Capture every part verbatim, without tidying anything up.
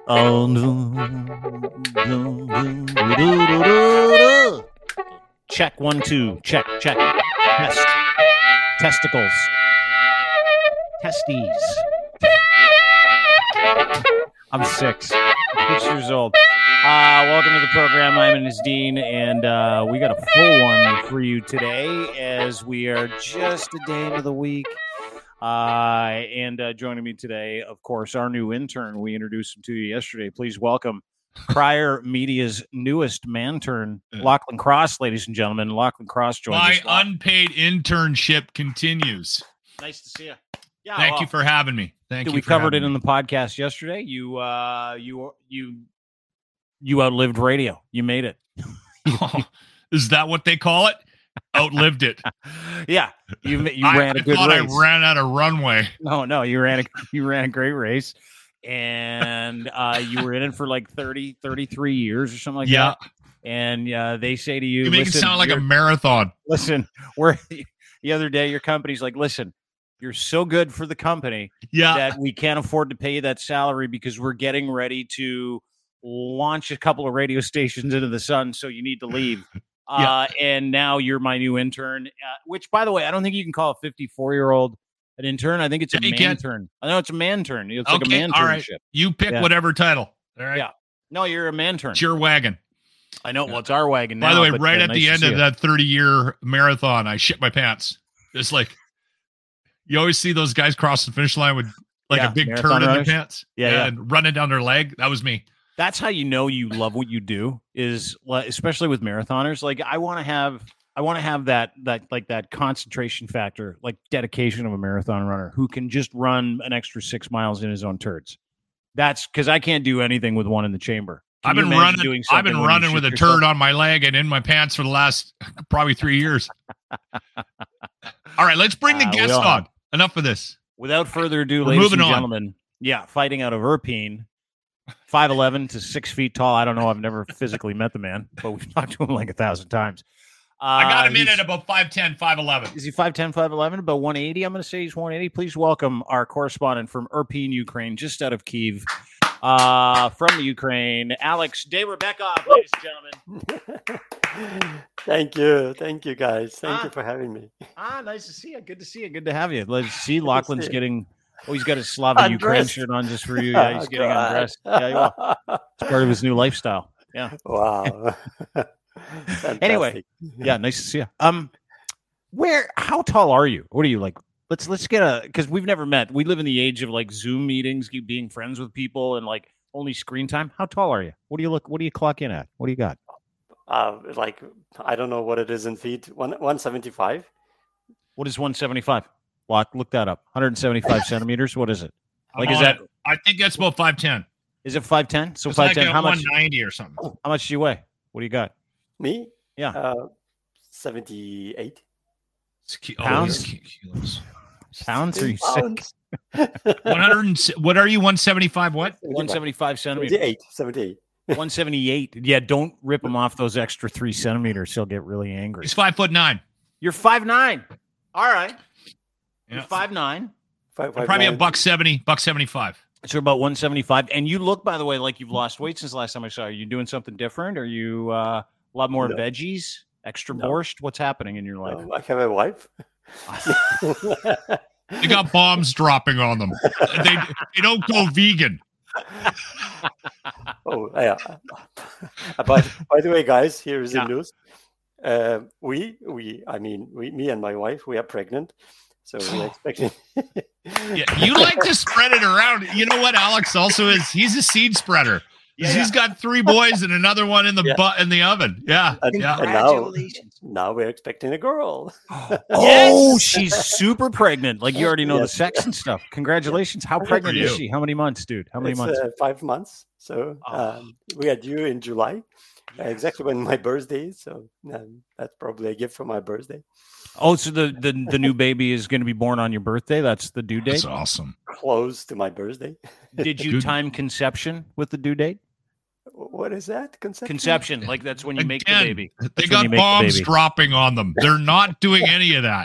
Oh, no. Check one, two. Check, check. Test. Testicles. Testes. I'm six. Six years old. Uh, welcome to the program. My name is Dean, and uh, we got a full one for you today as we are just a day into the week. Uh, and uh, joining me today, of course, our new intern. We introduced him to you yesterday. Please welcome Crier Media's newest man-turn, Lachlan Cross, ladies and gentlemen. Lachlan Cross joins My us. My unpaid internship continues. Nice to see you. Yeah, Thank well, you for having me. Thank you. We for covered it me. in the podcast yesterday. You, uh, you, you, you outlived radio. You made it. Oh, is that what they call it? Outlived it. Yeah, you you I, ran a I good thought race. I ran out of runway. No, no, you ran a you ran a great race, and uh, you were in it for like thirty, thirty-three years or something like yeah. that. And uh, they say to you, you make listen, it sound like a marathon. Listen, we're the other day. Your company's like, listen, you're so good for the company yeah. that we can't afford to pay you that salary because we're getting ready to launch a couple of radio stations into the sun. So you need to leave. Uh, yeah. And now you're my new intern, uh, which, by the way, I don't think you can call a fifty-four-year-old an intern. I think it's a yeah, man turn. I know it's a man turn. It's okay, like a man all right. turnship. You pick yeah. whatever title. All right. Yeah. No, you're a man turn. It's your wagon. I know. Well, it's our wagon now. By the way, but, right uh, at nice the end of you. that thirty-year marathon, I shit my pants. It's like you always see those guys cross the finish line with like yeah, a big turd in their pants. Yeah, yeah. And running down their leg. That was me. That's how you know you love what you do, is especially with marathoners. Like I want to have, I want to have that, that like that concentration factor, like dedication of a marathon runner who can just run an extra six miles in his own turds. That's because I can't do anything with one in the chamber. Can I've been running. Doing I've been running with a yourself? turd on my leg and in my pants for the last probably three years. All right, let's bring the uh, guest on. Have. Enough of this. Without further ado, We're ladies and on. gentlemen, yeah, fighting out of Irpine. five eleven to six feet tall. I don't know. I've never physically met the man, but we've talked to him like a thousand times. Uh, I got him in at about five ten, five eleven. Is he five ten, five eleven? About one eighty? I'm going to say he's one eighty. Please welcome our correspondent from Irpine, Ukraine, just out of Kyiv, uh, from the Ukraine, Alex Derebekov, ladies and gentlemen. Thank you. Thank you, guys. Thank ah, you for having me. Ah, nice to see you. Good to see you. Good to have you. Let's see. Lachlan's getting... Oh, he's got his Slavic Ukraine shirt on just for you. Yeah, he's oh, getting God. undressed. Yeah, well, it's part of his new lifestyle. Yeah. Wow. Anyway, yeah, nice to see you. Um, where? How tall are you? What are you like? Let's let's get a because we've never met. We live in the age of like Zoom meetings, being friends with people, and like only screen time. How tall are you? What do you look? What do you clock in at? What do you got? Uh, like I don't know what it is in feet. One one seventy five. What is one seventy five? Look, look that up. one seventy-five centimeters. What is it? Like, I'm is that? It. I think that's about five ten. Is it five ten? So it's five ten. Like how much? one ninety or something. How much do you weigh? What do you got? Me? Yeah. Uh, seventy-eight pounds. Oh, kilos. Pounds? Are you pounds. sick? one hundred. What are you? one seventy-five. What? one seventy-five centimeters. seventy-eight. seventy-eight. one seventy-eight. Yeah. Don't rip him off those extra three centimeters. He'll get really angry. He's five foot nine. You're five nine. All right. Yeah. You're five nine. Five, five, probably nine. a buck seventy, buck seventy five. So about one seventy five. And you look, by the way, like you've lost weight since the last time I saw you. Are you doing something different? Are you uh, a lot more no. veggies, extra no. borscht? What's happening in your life? Um, I have a wife. They got bombs dropping on them. They they don't go vegan. Oh yeah. by, by the way, guys, here is yeah. the news. Uh, we we I mean we me and my wife we are pregnant, so we're expecting. Yeah, you like to spread it around. You know what Alex also is? He's a seed spreader. Yeah, he's yeah. got three boys and another one in the yeah. butt in the oven. Yeah, and, yeah. And now, now we're expecting a girl. Oh, yes! She's super pregnant. Like you already know yes. the sex and stuff. Congratulations! How pregnant is she? How many months, dude? How many it's, months? Uh, five months. So oh. um, we are due in July, yes. uh, exactly when my birthday is. So um, that's probably a gift for my birthday. Oh, so the, the, the new baby is going to be born on your birthday? That's the due date? That's awesome. Close to my birthday. Did you Good. time conception with the due date? What is that? Conception? Conception. Like that's when you Again, make the baby. That's they got bombs dropping on them. They're not doing any of that.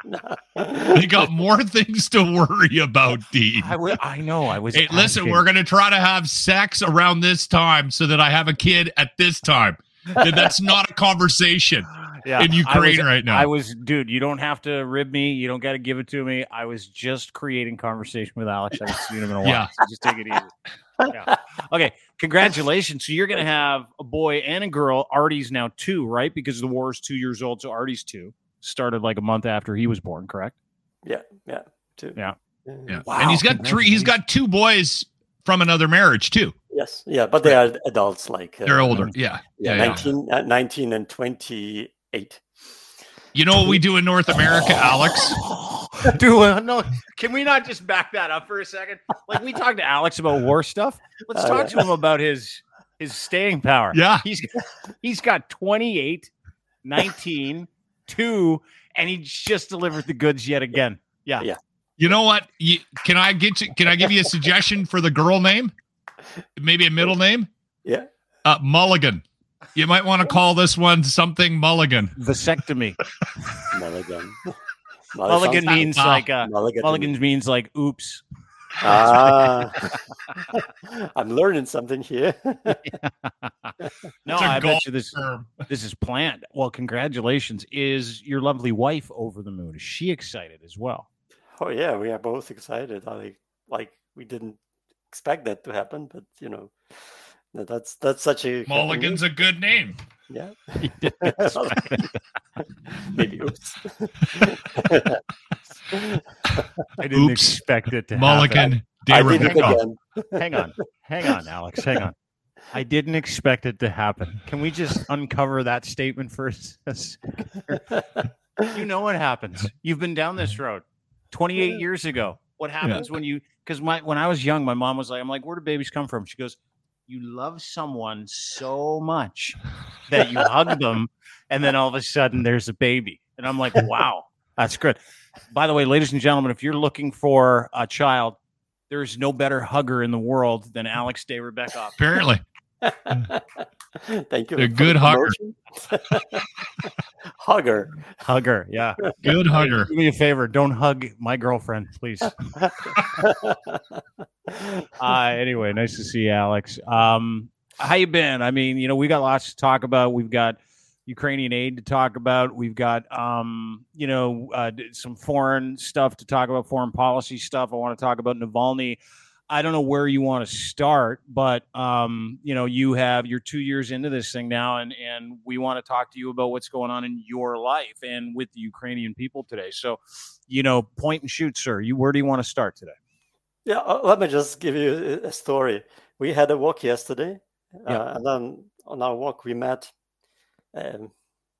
They got more things to worry about, Dean. I, w- I know. I was. Hey, listen, we're going to try to have sex around this time so that I have a kid at this time. That's not a conversation yeah, in Ukraine was, right now. I was, dude, you don't have to rib me. You don't got to give it to me. I was just creating conversation with Alex. I haven't seen him in a while. Yeah. So just take it easy. Yeah. Okay. Congratulations. So you're going to have a boy and a girl. Artie's now two, right? Because the war is two years old. So Artie's two. Started like a month after he was born, correct? Yeah. Yeah. Two. Yeah. Yeah. Wow, and he's got three. He's got two boys from another marriage too. Yes. Yeah. But they are adults. Like uh, they're older. Yeah. Yeah. yeah, nineteen, yeah. Uh, nineteen and twenty-eight. You know what we do in North America, Alex? Dude, no, can we not just back that up for a second? Like we talked to Alex about war stuff. Let's Oh, talk yeah. to him about his his staying power. Yeah. He's he's got twenty-eight, nineteen, two, and he just delivered the goods yet again. Yeah. Yeah. You know what? You, can I get you? Can I give you a suggestion for the girl name? Maybe a middle name? Yeah. Uh, Mulligan. You might want to call this one something Mulligan. Vasectomy. Mulligan. Mulligan sounds- means Wow. like uh, Mulligan. Mulligan means like oops. Ah. I'm learning something here. No, It's a I golf bet you this term. this is planned. Well, congratulations. Is your lovely wife over the moon? Is she excited as well? Oh yeah, we are both excited. I like we didn't expect that to happen, but you know, that- that's that's such a happy Mulligan's news. a good name. Yeah. He didn't expect it. Maybe oops. I didn't Oops. expect it to happen. Mulligan. I De did it Rebecca. again. Hang on. Hang on, Alex. Hang on. I didn't expect it to happen. Can we just uncover that statement first? You know what happens. You've been down this road twenty-eight years ago. What happens when you because my when I was young, my mom was like, I'm like, where do babies come from? She goes, you love someone so much that you hug them, and then all of a sudden there's a baby. And I'm like, wow, that's good. By the way, ladies and gentlemen, if you're looking for a child, there's no better hugger in the world than Alex De Rebecca. Apparently. Thank you. A for good the hugger. promotion. Hugger. Hugger, yeah. Good hugger. Do me a favor, don't hug my girlfriend, please. Uh, anyway, nice to see you, Alex. Um, how you been? I mean, you know, we got lots to talk about. We've got Ukrainian aid to talk about. We've got, um, you know, uh, some foreign stuff to talk about, foreign policy stuff. I want to talk about Navalny. I don't know where you want to start, but, um, you know, you have, you're two years into this thing now, and, and we want to talk to you about what's going on in your life and with the Ukrainian people today. So, you know, point and shoot, sir. You, where do you want to start today? Yeah, uh, let me just give you a a story. We had a walk yesterday, Yeah. uh, and then on our walk we met. Um,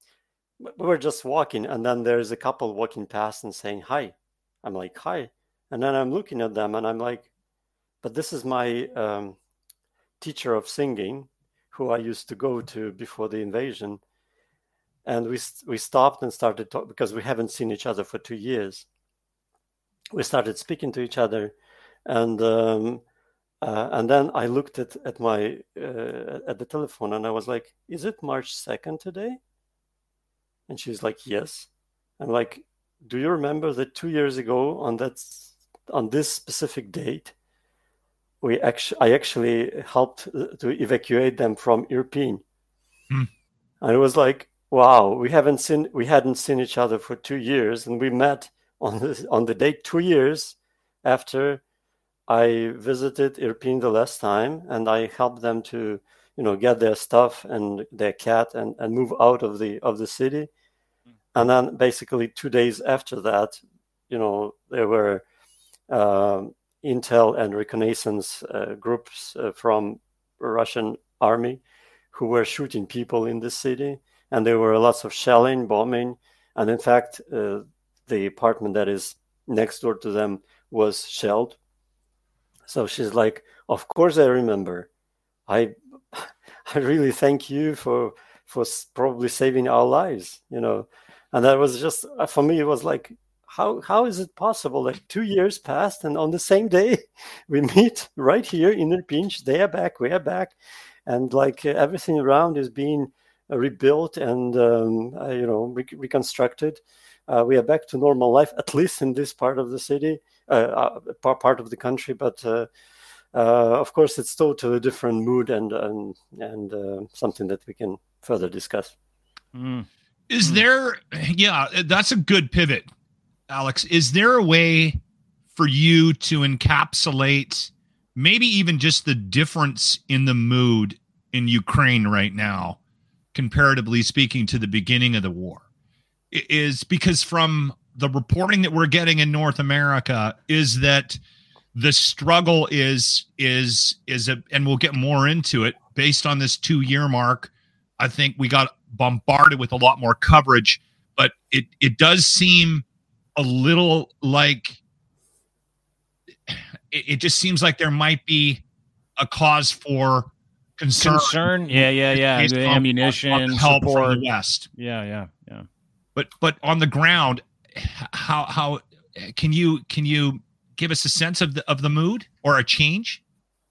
we were just walking, and then there's a couple walking past and saying hi. I'm like, hi, and then I'm looking at them, and I'm like, but this is my um, teacher of singing, who I used to go to before the invasion, and we st- we stopped and started talking because we haven't seen each other for two years. We started speaking to each other. And um, uh, and then I looked at at my uh, at the telephone, and I was like, "Is it March second today?" And she's like, "Yes." I'm like, "Do you remember that two years ago on that on this specific date, we actually I actually helped to evacuate them from Irpin?" Hmm. And it was like, "Wow, we haven't seen we hadn't seen each other for two years, and we met on the on the date two years after I visited Irpin the last time, and I helped them to, you know, get their stuff and their cat and, and move out of the of the city. And then basically two days after that, you know, there were uh, intel and reconnaissance uh, groups uh, from Russian army who were shooting people in the city, and there were lots of shelling, bombing, and in fact, uh, the apartment that is next door to them was shelled. So she's like, "Of course I remember. I, I really thank you for for probably saving our lives, you know." And that was just for me. It was like, how how is it possible that two years passed and on the same day we meet right here in Irpin? They are back, we are back, and like everything around is being rebuilt and um, uh, you know re- reconstructed. uh, we are back to normal life, at least in this part of the city, uh, uh, part of the country. But uh, uh, of course, it's totally different mood and and and uh, something that we can further discuss. Mm. Is there? Yeah, that's a good pivot, Alex. Is there a way for you to encapsulate maybe even just the difference in the mood in Ukraine right now, comparatively speaking to the beginning of the war? Is because from the reporting that we're getting in North America is that the struggle is is is a, and we'll get more into it based on this two-year mark. I think we got bombarded with a lot more coverage, but it it does seem a little like it, it just seems like there might be a cause for concern. Concern, yeah, yeah, yeah. The on, ammunition, on, on help support. from the West. Yeah, yeah, yeah. But but on the ground, how how can you can you give us a sense of the of the mood or a change?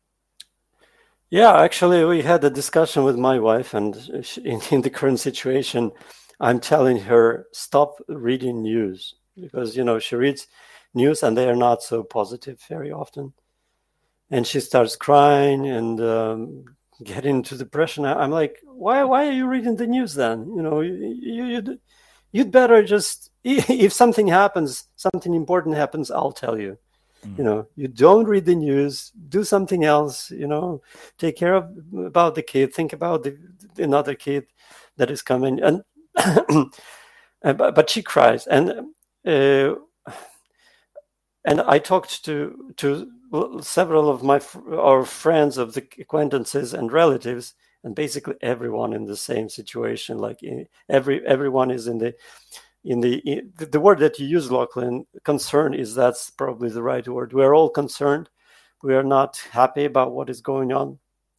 Yeah, actually, we had a discussion with my wife, and she, in, in the current situation, I'm telling her stop reading news because you know she reads news and they are not so positive very often, and she starts crying and um, getting into depression. I'm like, why why are you reading the news then? You know, you, you, you'd you'd better just if something happens, something important happens, I'll tell you. You know, you don't read the news, do something else, you know, take care of about the kid, think about the, another kid that is coming. And but, but she cries. And uh, and I talked to to several of my our friends, of the acquaintances and relatives, and basically everyone in the same situation. Like every everyone is in the In the in the word that you use, Lachlan, concern is that's probably the right word. We are all concerned. We are not happy about what is going on.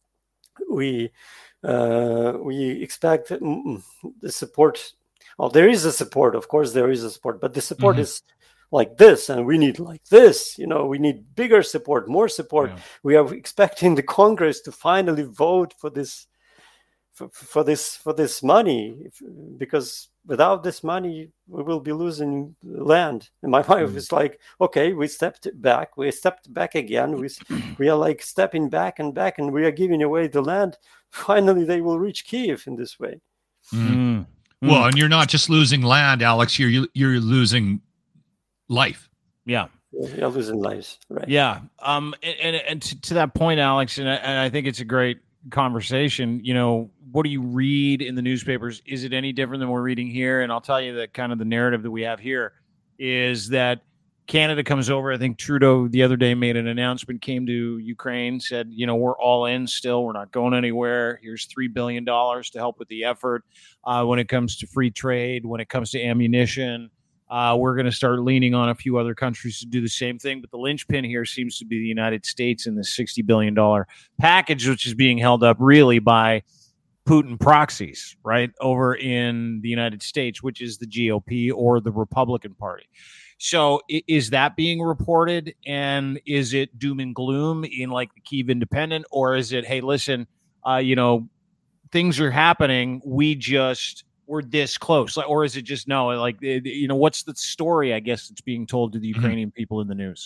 We uh, we expect the support. Well, there is a support, of course, there is a support, but the support mm-hmm. is like this, and we need like this. You know, we need bigger support, more support. Yeah. We are expecting the Congress to finally vote for this for, for this for this money, because without this money, we will be losing land. And my wife mm. is like, okay, we stepped back. We stepped back again. We we are like stepping back and back, and we are giving away the land. Finally, they will reach Kyiv in this way. Mm. Mm. Well, and you're not just losing land, Alex. You're you're losing life. Yeah. You're losing lives, right? Yeah. Um. And and, and to, to that point, Alex, and I, and I think it's a great conversation. You know, what do you read in the newspapers? Is it any different than we're reading here? And I'll tell you that kind of the narrative that we have here is that Canada comes over. I think Trudeau the other day made an announcement, came to Ukraine, said, you know, we're all in still. We're not going anywhere. Here's three billion dollars to help with the effort. Uh, when it comes to free trade, when it comes to ammunition, uh, we're going to start leaning on a few other countries to do the same thing. But the linchpin here seems to be the United States in this sixty billion dollars package, which is being held up really by Putin proxies, right, over in the United States, which is the G O P or the Republican Party. So is that being reported, and is it doom and gloom in like the Kyiv Independent, or is it, hey, listen, uh, you know, things are happening, we just, we're this close, or is it just, no, like, you know, what's the story, I guess, that's being told to the Ukrainian mm-hmm. people in the news?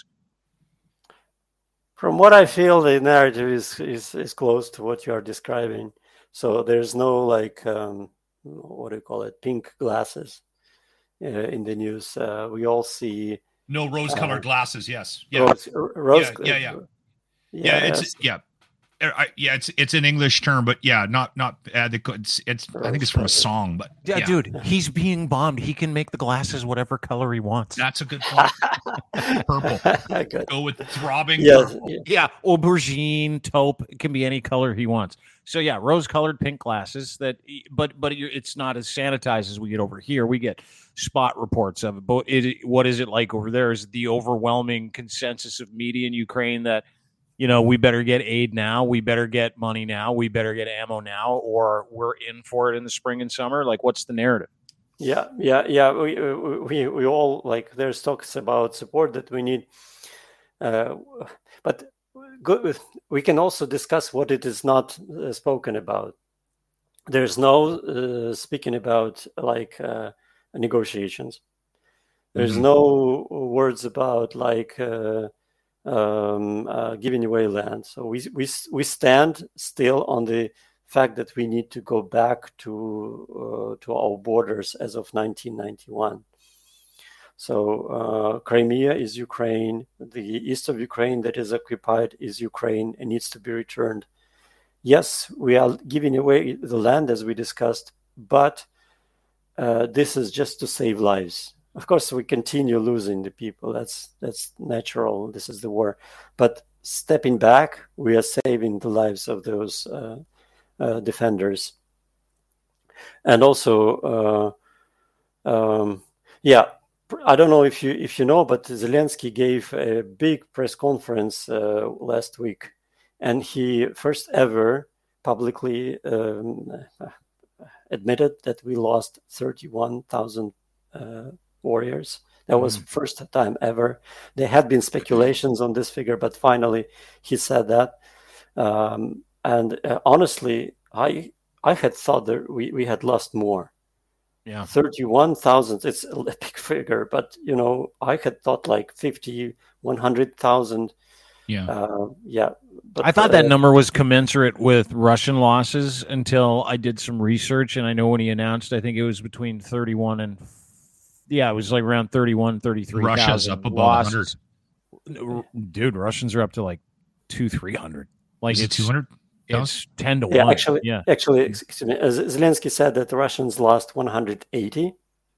From what I feel, the narrative is, is, is close to what you are describing. So there's no like, um, what do you call it, pink glasses uh, in the news. Uh, we all see no rose-colored uh, glasses. Yes, yeah, rose, rose, yeah, yeah, yeah. yeah, yeah it's yeah, I, yeah. It's it's an English term, but yeah, not not adequate. It's, it's I think it's from a song, but yeah, yeah, dude, he's being bombed. He can make the glasses whatever color he wants. That's a good point. Purple. Good. Go with throbbing. Yes, yeah. yeah, aubergine, taupe. It can be any color he wants. So yeah, rose-colored pink glasses. That, but but it's not as sanitized as we get over here. We get spot reports of it. But it, what is it like over there? Is the overwhelming consensus of media in Ukraine that, you know, we better get aid now, we better get money now, we better get ammo now, or we're in for it in the spring and summer? Like, what's the narrative? Yeah, yeah, yeah. We we we all, like, there's talks about support that we need, uh, but. Good. We can also discuss what it is not uh, spoken about. There's no uh, speaking about like uh, negotiations. There's mm-hmm. no words about like uh, um, uh, giving away land. So we we we stand still on the fact that we need to go back to uh, to our borders as of nineteen ninety-one. So uh, Crimea is Ukraine. The east of Ukraine that is occupied is Ukraine and needs to be returned. Yes, we are giving away the land as we discussed, but uh, this is just to save lives. Of course, we continue losing the people. That's that's natural. This is the war. But stepping back, we are saving the lives of those uh, uh, defenders. And also, uh, um, yeah, I don't know if you if you know, but Zelensky gave a big press conference uh, last week, and he first ever publicly um, admitted that we lost thirty-one thousand uh, warriors. That was mm. first time ever. There had been speculations on this figure, but finally he said that. Um, and uh, honestly, I I had thought that we, we had lost more. Yeah, thirty-one thousand. It's a big figure, but you know, I had thought like fifty, one hundred thousand. Yeah, uh, yeah. But I thought uh, that number was commensurate with Russian losses until I did some research, and I know when he announced, I think it was between thirty-one and yeah, it was like around thirty-one, thirty-three. Russia's up above one hundred. Dude, Russians are up to like two, three hundred. Like Is it's it two hundred. It's ten to yeah, one. Actually, yeah, actually, excuse me. Zelensky said that the Russians lost one hundred eighty,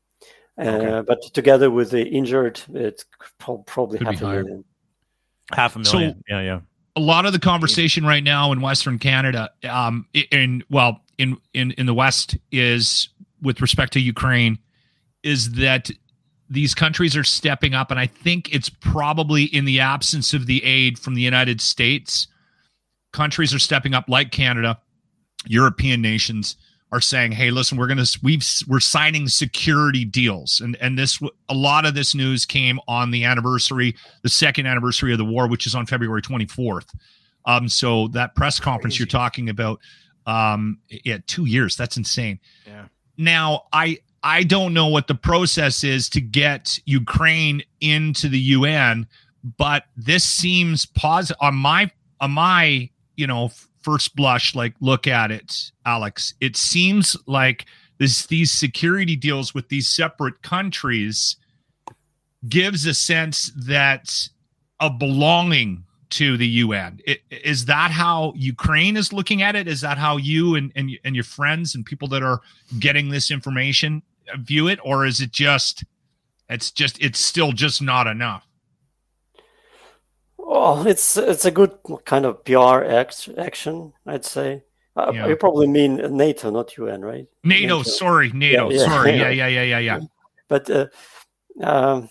uh, okay. But together with the injured, it's probably Could half a higher. million. Half a million. So, yeah, yeah. A lot of the conversation right now in Western Canada, um, in well, in in in the West, is with respect to Ukraine, is that these countries are stepping up, and I think it's probably in the absence of the aid from the United States. Countries are stepping up, like Canada. European nations are saying, "Hey, listen, we're gonna we've we're signing security deals," and and this a lot of this news came on the anniversary, the second anniversary of the war, which is on February twenty-fourth. Um, so that press conference Crazy. You're talking about, um, yeah, two years. That's insane. Yeah. Now, I I don't know what the process is to get Ukraine into the U N, but this seems positive on my on my. you know, first blush, like look at it, Alex, it seems like this, these security deals with these separate countries gives a sense that of belonging to the U N. It, is that how Ukraine is looking at it? Is that how you and, and, and your friends and people that are getting this information view it? Or is it just, it's just, it's still just not enough? Well, it's it's a good kind of P R act, action, I'd say. Uh, yeah. You probably mean NATO, not U N, right? NATO, NATO. sorry, NATO, yeah, yeah, sorry, yeah, yeah, yeah, yeah, yeah. But uh, um,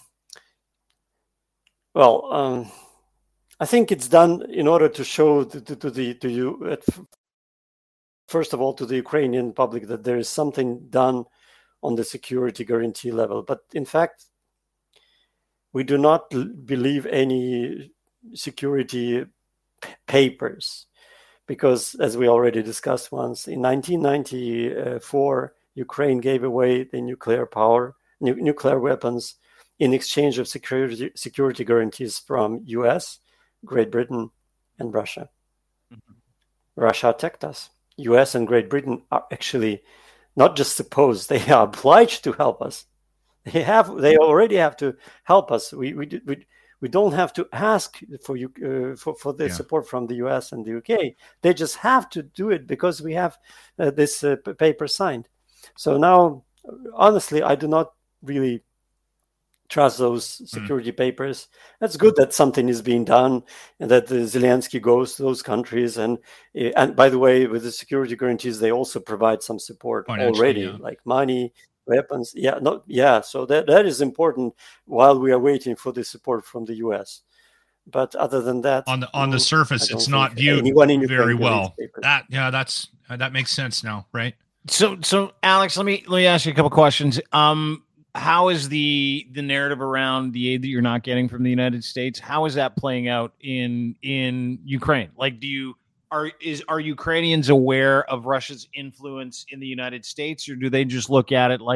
well, um, I think it's done in order to show to, to, to the to you, at, first of all, to the Ukrainian public that there is something done on the security guarantee level. But in fact, we do not believe any security p- papers, because as we already discussed once, in nineteen ninety-four Ukraine gave away the nuclear power nu- nuclear weapons in exchange of security security guarantees from U S, Great Britain, and Russia. Mm-hmm. Russia attacked us. U S and Great Britain are actually not just supposed, they are obliged to help us. They have they already have to help us. We we we We don't have to ask for you uh, for for the yeah. support from the U S and the U K. They just have to do it because we have uh, this uh, p- paper signed. So now, honestly, I do not really trust those security mm. papers. It's good that something is being done and that the Zelensky goes to those countries. And and by the way, with the security guarantees, they also provide some support already, yeah. like money. Weapons, yeah, not yeah. So that that is important while we are waiting for the support from the U S. But other than that, on the on the surface, it's not viewed very well. That yeah, that's that makes sense now, right? So so Alex, let me let me ask you a couple questions. Um, how is the the narrative around the aid that you're not getting from the United States? How is that playing out in in Ukraine? Like, do you Are is are Ukrainians aware of Russia's influence in the United States, or do they just look at it like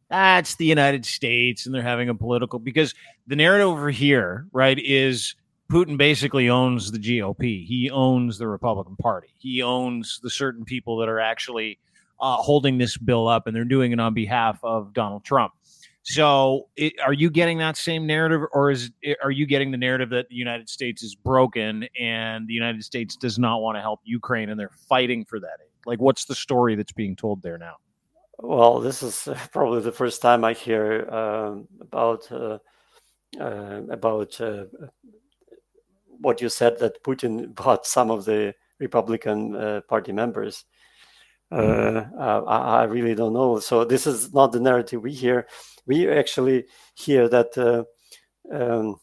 that's the United States, and they're having a political, because the narrative over here, right, is Putin basically owns the G O P. He owns the Republican Party. He owns the certain people that are actually uh, holding this bill up, and they're doing it on behalf of Donald Trump. So it, are you getting that same narrative, or is are you getting the narrative that the United States is broken and the United States does not want to help Ukraine and they're fighting for that aid? Like, what's the story that's being told there now? Well, this is probably the first time I hear um, about uh, uh, about uh, what you said, that Putin bought some of the Republican uh, Party members. Uh, uh, I, I really don't know. So this is not the narrative we hear. We actually hear that uh, um,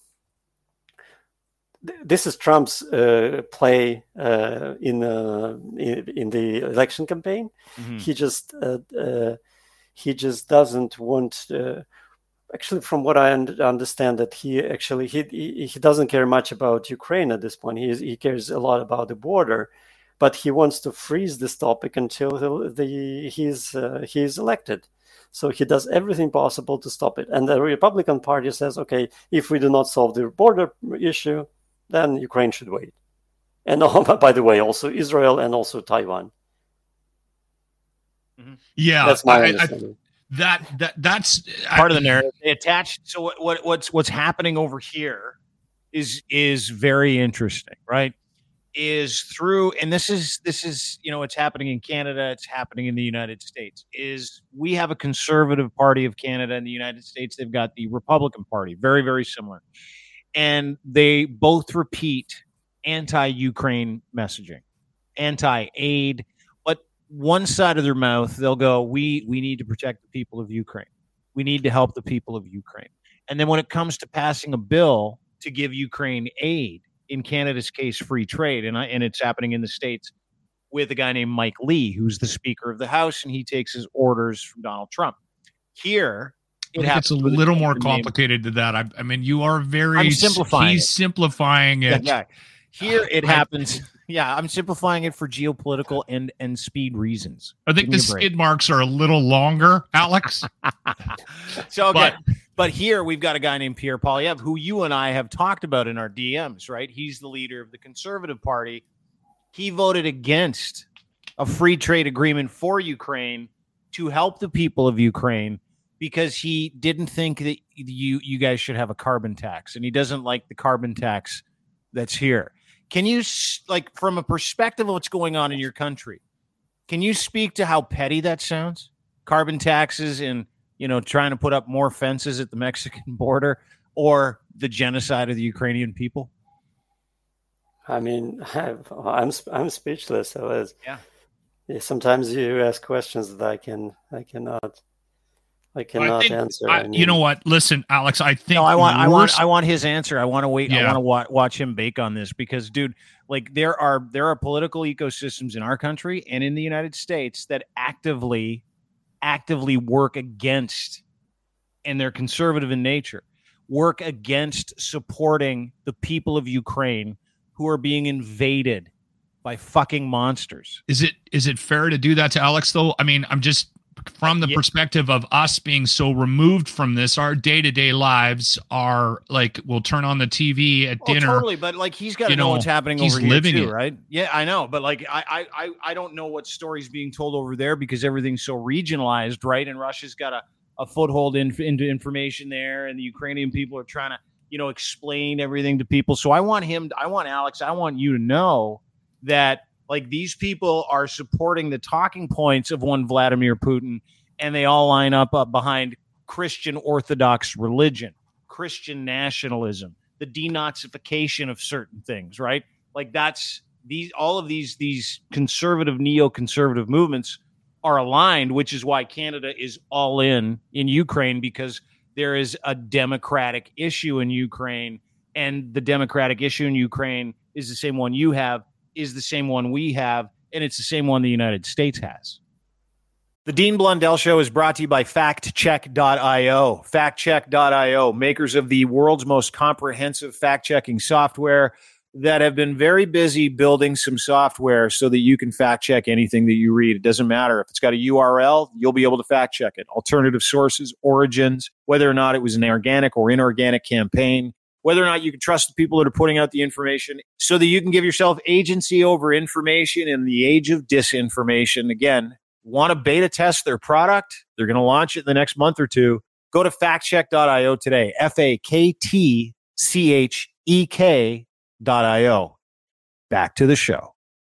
th- this is Trump's uh, play uh, in, uh, in in the election campaign. Mm-hmm. He just uh, uh, he just doesn't want. Uh, actually, from what I un- understand, that he actually he, he he doesn't care much about Ukraine at this point. He he cares a lot about the border. But he wants to freeze this topic until the, the, he's uh, he's elected. So he does everything possible to stop it. And the Republican Party says, okay, if we do not solve the border issue, then Ukraine should wait. And oh, by the way, also Israel and also Taiwan. Mm-hmm. Yeah, that's my I, understanding. I, that that that's part I, of the narrative. They attached. So what, what what's what's happening over here is is very interesting, right? Is through, and this is this is you know, it's happening in Canada, it's happening in the United States, is we have a conservative party of Canada and the United States. They've got the Republican Party, very, very similar. And they both repeat anti-Ukraine messaging, anti-aid, but one side of their mouth, they'll go, we we need to protect the people of Ukraine. We need to help the people of Ukraine. And then when it comes to passing a bill to give Ukraine aid, in Canada's case, free trade, and I, and it's happening in the States with a guy named Mike Lee, who's the Speaker of the House, and he takes his orders from Donald Trump. Here, it it's a little more complicated than that. I, I mean, you are very I'm simplifying he's it. simplifying it. Yeah, yeah. Here it happens. Yeah, I'm simplifying it for geopolitical and and speed reasons. I think the skid marks are a little longer, Alex. So, okay. But, but here we've got a guy named Pierre Poilievre, who you and I have talked about in our D Ms, right? He's the leader of the Conservative Party. He voted against a free trade agreement for Ukraine to help the people of Ukraine because he didn't think that you you guys should have a carbon tax, and he doesn't like the carbon tax that's here. Can you, like, from a perspective of what's going on in your country, can you speak to how petty that sounds? Carbon taxes and, you know, trying to put up more fences at the Mexican border, or the genocide of the Ukrainian people? I mean, I'm I'm speechless. So as, yeah. yeah, sometimes you ask questions that I can I cannot I cannot I think, answer. I, I mean, you know what? Listen, Alex, I think no, I want, I want, worst... I want his answer. I want to wait. Yeah. I want to wa- watch him bake on this because, dude, like there are there are political ecosystems in our country and in the United States that actively, actively work against, and they're conservative in nature, work against supporting the people of Ukraine who are being invaded by fucking monsters. Is it is it fair to do that to Alex though? I mean, I'm just. From the yeah. perspective of us being so removed from this, our day-to-day lives are like, we'll turn on the T V at oh, dinner. Totally, but like he's got to know, know what's happening over here living too, it. right? Yeah, I know, but like I, I, I don't know what story's being told over there because everything's so regionalized, right? And Russia's got a, a foothold in, into information there, and the Ukrainian people are trying to, you know, explain everything to people. So I want him, I want Alex, I want you to know that. Like these people are supporting the talking points of one Vladimir Putin, and they all line up, up behind Christian Orthodox religion, Christian nationalism, the denazification of certain things, right? Like that's these all of these these conservative, neoconservative movements are aligned, which is why Canada is all in in Ukraine, because there is a democratic issue in Ukraine, and the democratic issue in Ukraine is the same one you have. Is the same one we have, and it's the same one the United States has. The Dean Blundell Show is brought to you by fact check dot io. fact check dot io, makers of the world's most comprehensive fact-checking software. that have been very busy building some software so that you can fact check anything that you read. It doesn't matter if it's got a U R L, you'll be able to fact check it. Alternative sources, origins, whether or not it was an organic or inorganic campaign, whether or not you can trust the people that are putting out the information so that you can give yourself agency over information in the age of disinformation. Again, want to beta test their product? They're going to launch it in the next month or two. Go to fact check dot io today. F A K T C H E K dot I O. Back to the show.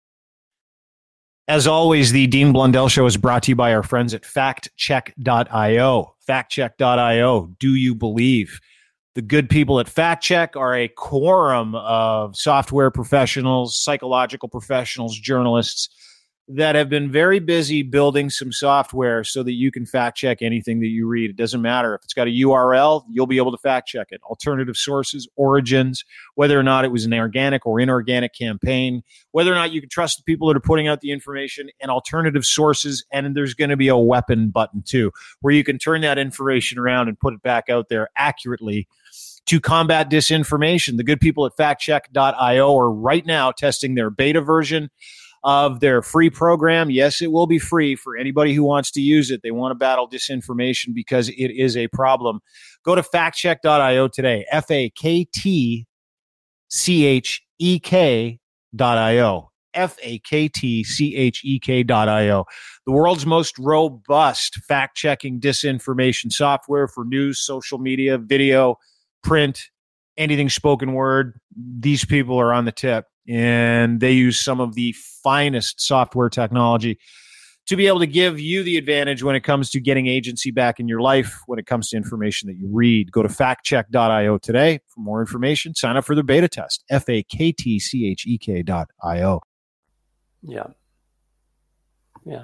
As always, the Dean Blundell Show is brought to you by our friends at fact check dot io. fact check dot io. Do you believe? The good people at FactCheck are a quorum of software professionals, psychological professionals, journalists that have been very busy building some software so that you can fact check anything that you read. It doesn't matter if it's got a U R L, you'll be able to fact check it. Alternative sources, origins, whether or not it was an organic or inorganic campaign, whether or not you can trust the people that are putting out the information, and alternative sources. And there's going to be a weapon button too, where you can turn that information around and put it back out there accurately to combat disinformation. The good people at fact check dot io are right now testing their beta version of their free program. Yes, it will be free for anybody who wants to use it. They want to battle disinformation because it is a problem. Go to fact check dot io today. F A K T C H E K dot I O. F A K T C H E K dot I O. The world's most robust fact-checking disinformation software for news, social media, video, print, anything spoken word. These people are on the tip. And they use some of the finest software technology to be able to give you the advantage when it comes to getting agency back in your life, when it comes to information that you read. Go to fact check dot io today for more information. Sign up for their beta test. F A K T C H E K dot I O. Yeah. Yeah.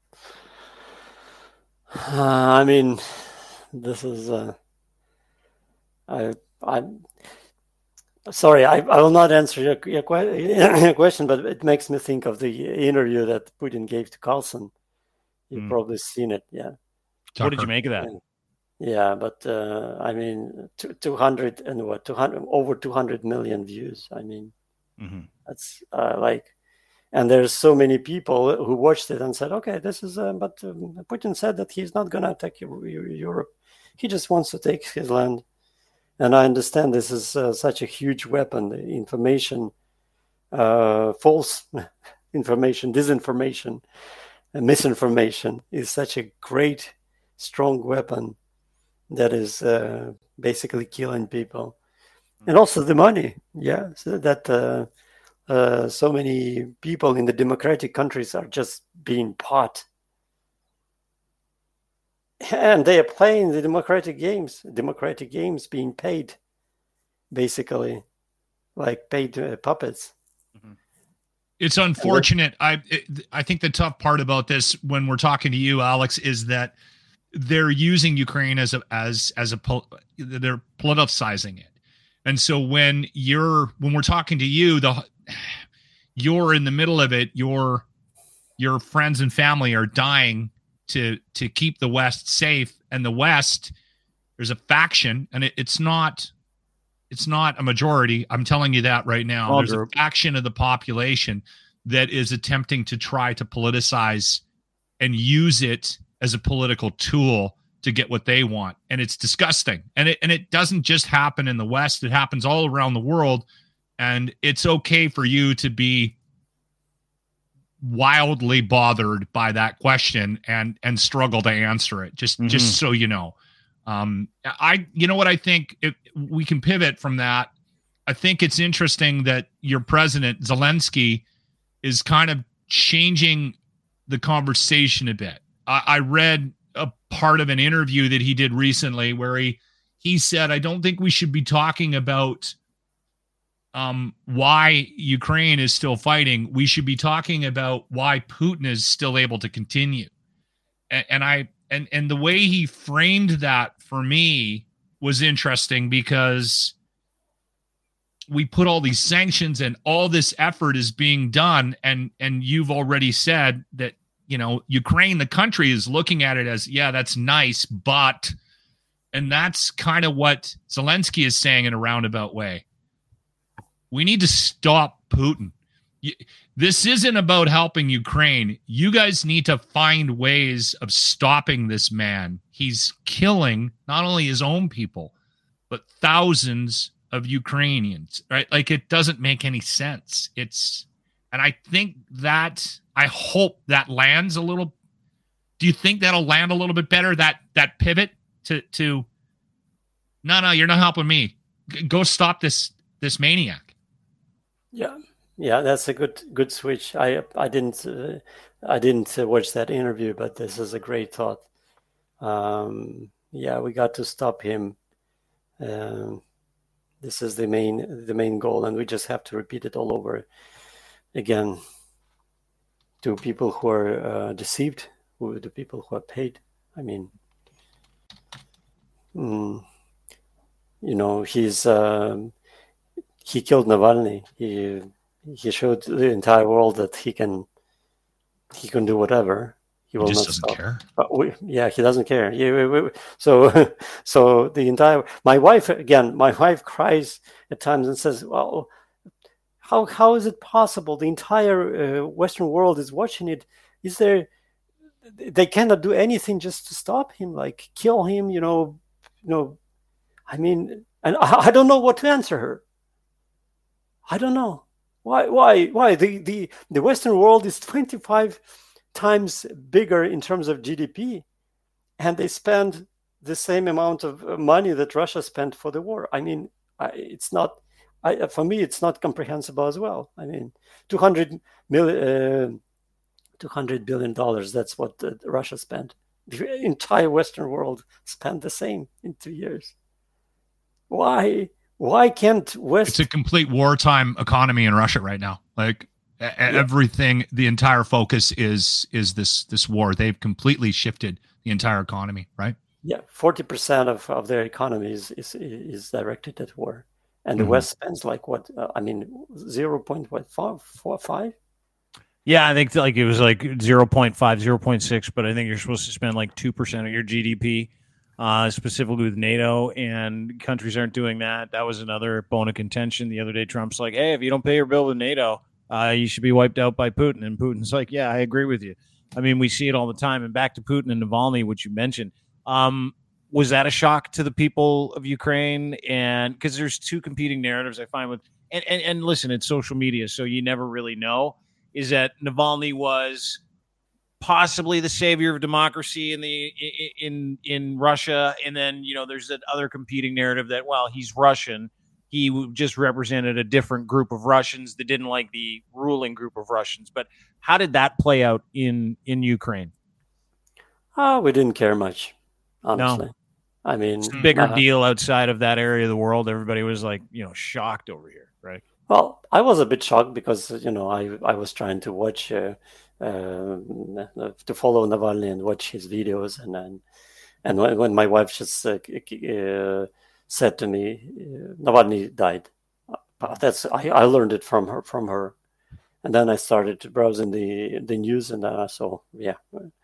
Uh, I mean, this is... Uh, I... I Sorry, I, I will not answer your, your, your question, but it makes me think of the interview that Putin gave to Carlson. You've mm. probably seen it, yeah. Tucker. What did you make of that? Yeah, but uh, I mean, two hundred and what, two hundred over two hundred million views. I mean, mm-hmm. that's uh, like, and there's so many people who watched it and said, okay, this is, uh, but um, Putin said that he's not going to attack Europe. He just wants to take his land. And I understand this is uh, such a huge weapon, the information, uh, false information, disinformation, and misinformation is such a great, strong weapon that is uh, basically killing people. And also the money, yeah, so that uh, uh, so many people in the democratic countries are just being bought. And they are playing the democratic games, democratic games being paid, basically, like paid uh, puppets. Mm-hmm. It's unfortunate. I it, I think the tough part about this, when we're talking to you, Alex, is that they're using Ukraine as a as as a they're politicizing it, and so when you're when we're talking to you, the you're in the middle of it. Your your friends and family are dying to to keep the West safe, and the West, there's a faction, and it, it's not it's not a majority. I'm telling you that right now. There's a faction of the population that is attempting to try to politicize and use it as a political tool to get what they want, and it's disgusting. And it and it doesn't just happen in the West; it happens all around the world. And it's okay for you to be wildly bothered by that question and and struggle to answer it, just mm-hmm. just so you know. um I you know what I think, if we can pivot from that, I think it's interesting that your president Zelensky is kind of changing the conversation a bit. I, I read a part of an interview that he did recently where he he said, I don't think we should be talking about Um, why Ukraine is still fighting. We should be talking about why Putin is still able to continue. And, and I and and the way he framed that for me was interesting, because we put all these sanctions and all this effort is being done, and and you've already said that, you know, Ukraine, the country, is looking at it as, yeah, that's nice, but, and that's kind of what Zelensky is saying in a roundabout way. We need to stop Putin. This isn't about helping Ukraine. You guys need to find ways of stopping this man. He's killing not only his own people, but thousands of Ukrainians, right? Like, it doesn't make any sense. It's, and I think that, I hope that lands a little. Do you think that'll land a little bit better? That, that pivot to, to, no, no, you're not helping me. G- go stop this, this maniac. Yeah. Yeah, that's a good good switch. I I didn't uh, I didn't uh, watch that interview, but this is a great thought. Um, yeah, we got to stop him. Um, this is the main the main goal, and we just have to repeat it all over again to people who are uh, deceived, who the people who are paid. I mean, mm, you know, he's um, he killed Navalny. He He showed the entire world that he can he can do whatever. He will He just not doesn't stop. care. But we, yeah, he doesn't care. Yeah, we, we, so so the entire my wife again. My wife cries at times and says, "Well, how how is it possible? The entire uh, Western world is watching it. Is there? They cannot do anything just to stop him, like kill him. You know, you know. I mean, and I, I don't know what to answer her. I don't know." Why? Why? Why? The, the the Western world is twenty-five times bigger in terms of G D P, and they spend the same amount of money that Russia spent for the war. I mean, I, it's not. I, for me, it's not comprehensible as well. I mean, two hundred million, uh, two hundred billion dollars. That's what uh, Russia spent. The entire Western world spent the same in two years. Why? Why can't West? It's a complete wartime economy in Russia right now. Like a- yeah. everything, the entire focus is is this this war. They've completely shifted the entire economy, right? Yeah, forty percent of, of their economy is, is is directed at war, and the mm-hmm. West spends like what? Uh, I mean, zero point what five four five. Yeah, I think like it was like zero point five, zero point six, but I think you're supposed to spend like two percent of your G D P. Uh, specifically with NATO, and countries aren't doing that. That was another bone of contention. The other day, Trump's like, hey, if you don't pay your bill with NATO, uh, you should be wiped out by Putin. And Putin's like, yeah, I agree with you. I mean, we see it all the time. And back to Putin and Navalny, which you mentioned. Um, was that a shock to the people of Ukraine? And because there's two competing narratives I find with, and, and, and listen, it's social media, so you never really know, is that Navalny was possibly the savior of democracy in the in in Russia, and then you know there's that other competing narrative that well he's Russian, he just represented a different group of Russians that didn't like the ruling group of Russians. But how did that play out in in Ukraine? Oh, we didn't care much, honestly. No. I mean, it's a bigger uh, deal outside of that area of the world. Everybody was like you know shocked over here, right? Well, I was a bit shocked because you know I I was trying to watch. Uh, Uh, to follow Navalny and watch his videos, and and, and when, when my wife just uh, uh, said to me, uh, Navalny died. Uh, that's I, I learned it from her from her, and then I started browsing the the news, and then I saw yeah,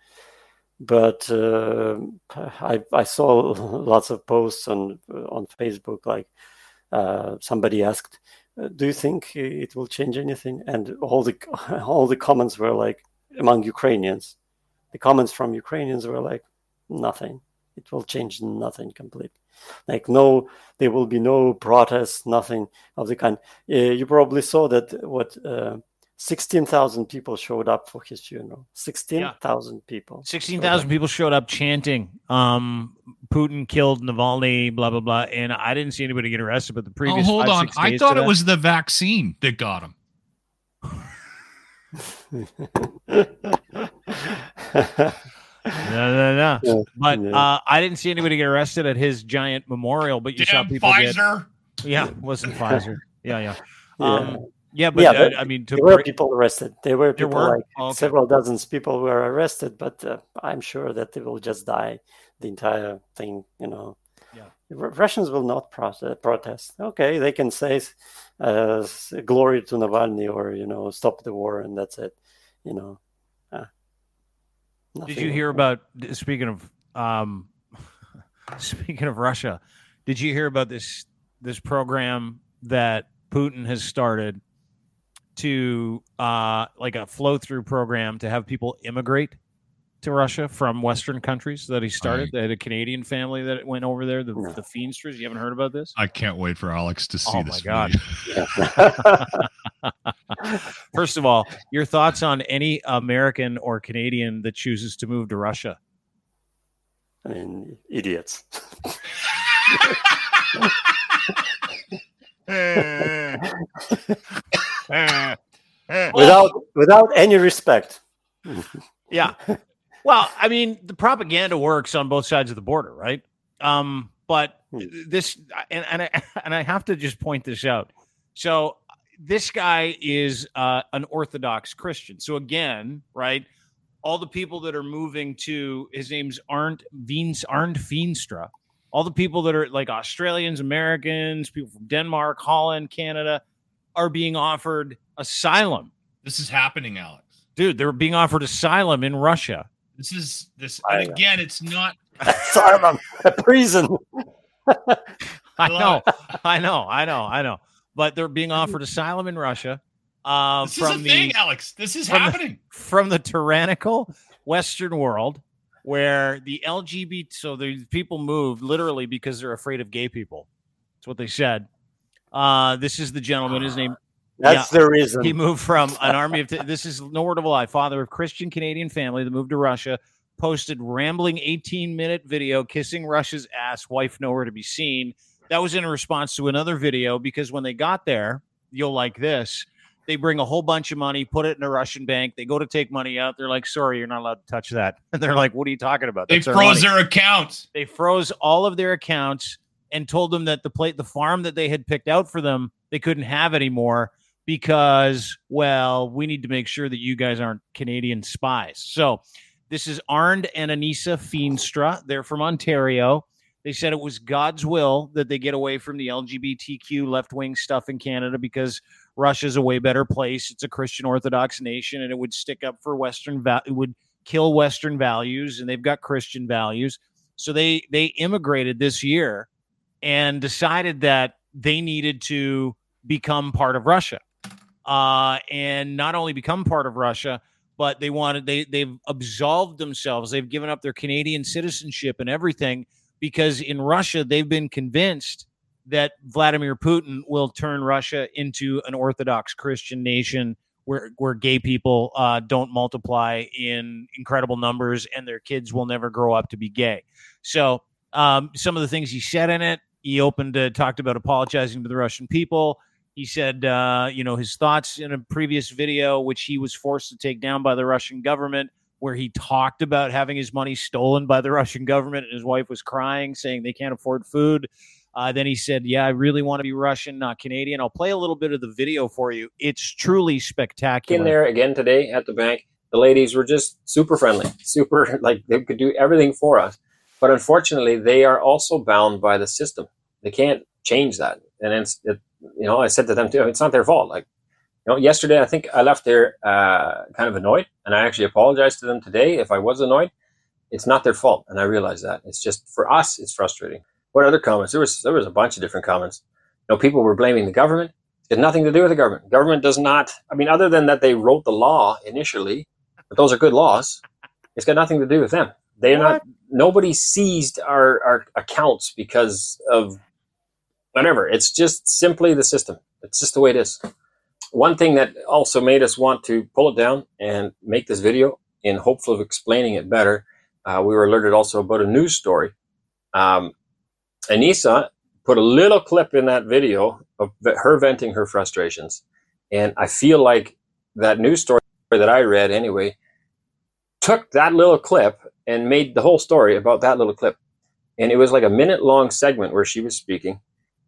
but uh, I I saw lots of posts on on Facebook like uh, somebody asked, do you think it will change anything? And all the all the comments were like, among Ukrainians, the comments from Ukrainians were like, nothing. It will change nothing completely. Like no, there will be no protests, nothing of the kind. Uh, you probably saw that what uh, sixteen thousand people showed up for his funeral. sixteen thousand yeah. people. sixteen thousand people showed up chanting, um, Putin killed Navalny, blah, blah, blah. And I didn't see anybody get arrested, but the previous Oh, hold five, on. I thought it was the vaccine that got him. no, no, no. Yeah, but yeah. Uh, I didn't see anybody get arrested at his giant memorial, but you Damn saw people Pfizer. Get... Yeah, it wasn't Pfizer. Yeah, yeah. Yeah. Um, yeah, but, yeah, uh, but I mean, to there were break... people arrested. There were people, there were? like oh, okay. several dozens people were arrested, but uh, I'm sure that they will just die. The entire thing, you know. Yeah. Russians will not protest. Okay, they can say uh, glory to Navalny or, you know, stop the war, and that's it. You know. Uh, Did you hear about, speaking of um, speaking of Russia, did you hear about this this program that Putin has started to uh, like a flow through program to have people immigrate to Russia from Western countries that he started. Right. They had a Canadian family that went over there, the, Yeah. the Feenstra. You haven't heard about this? I can't wait for Alex to see Oh, this. my God. video. First of all, your thoughts on any American or Canadian that chooses to move to Russia? I mean, idiots. without without any respect. Yeah. Well, I mean, the propaganda works on both sides of the border, right? Um, but this, and, and, I, and I have to just point this out. So this guy is uh, an Orthodox Christian. So again, right, all the people that are moving to, his name's Arndt Veens, Arndt Veenstra, all the people that are like Australians, Americans, people from Denmark, Holland, Canada, are being offered asylum. This is happening, Alex. Dude, they're being offered asylum in Russia. This is this, I and know. again, it's not. Asylum, a prison. I know, I know, I know, I know. But they're being offered asylum in Russia uh, This is a from the thing, Alex. This is from the- happening. from the tyrannical Western world, where the L G B T, so the people moved literally because they're afraid of gay people. That's what they said. Uh, this is the gentleman. His name. That's the reason. He moved from an army of. T- this is no word of a lie. Father of Christian Canadian family that moved to Russia. Posted rambling eighteen minute video kissing Russia's ass. Wife nowhere to be seen. That was in response to another video because when they got there, you'll like this. They bring a whole bunch of money, put it in a Russian bank. They go to take money out. They're like, "Sorry, you're not allowed to touch that." And they're like, "What are you talking about?" They That's our froze money." their accounts. They froze all of their accounts and told them that the plate, the farm that they had picked out for them, they couldn't have anymore because, well, we need to make sure that you guys aren't Canadian spies. So this is Arndt and Anissa Feenstra. They're from Ontario. They said it was God's will that they get away from the L G B T Q left-wing stuff in Canada because Russia's a way better place. It's a Christian Orthodox nation, and it would stick up for Western va- it would kill Western values, and they've got Christian values. So they they immigrated this year and decided that they needed to become part of Russia, uh, and not only become part of Russia, but they wanted they they've absolved themselves. They've given up their Canadian citizenship and everything because in Russia they've been convinced that Vladimir Putin will turn Russia into an Orthodox Christian nation where where gay people uh, don't multiply in incredible numbers and their kids will never grow up to be gay. So um, some of the things he said in it, he opened uh, talked about apologizing to the Russian people. He said, uh, you know, his thoughts in a previous video, which he was forced to take down by the Russian government, where he talked about having his money stolen by the Russian government, and his wife was crying, saying they can't afford food. Uh, then he said, yeah, I really want to be Russian, not Canadian. I'll play a little bit of the video for you. It's truly spectacular. In there again today at the bank, the ladies were just super friendly, super, like they could do everything for us. But unfortunately, they are also bound by the system. They can't change that. And it's, it, you know, I said to them too, it's not their fault. Like, you know, yesterday, I think I left there uh, kind of annoyed, and I actually apologized to them today if I was annoyed. It's not their fault, and I realize that. It's just, for us, it's frustrating. What other comments? There was there was a bunch of different comments. You know, people were blaming the government. It had nothing to do with the government. Government does not, I mean, other than that they wrote the law initially, but those are good laws. It's got nothing to do with them. They're not, nobody seized our, our accounts because of whatever. It's just simply the system. It's just the way it is. One thing that also made us want to pull it down and make this video in hopes of explaining it better, uh, we were alerted also about a news story. Um, Anissa put a little clip in that video of her venting her frustrations. And I feel like that news story that I read anyway took that little clip and made the whole story about that little clip. And it was like a minute long segment where she was speaking.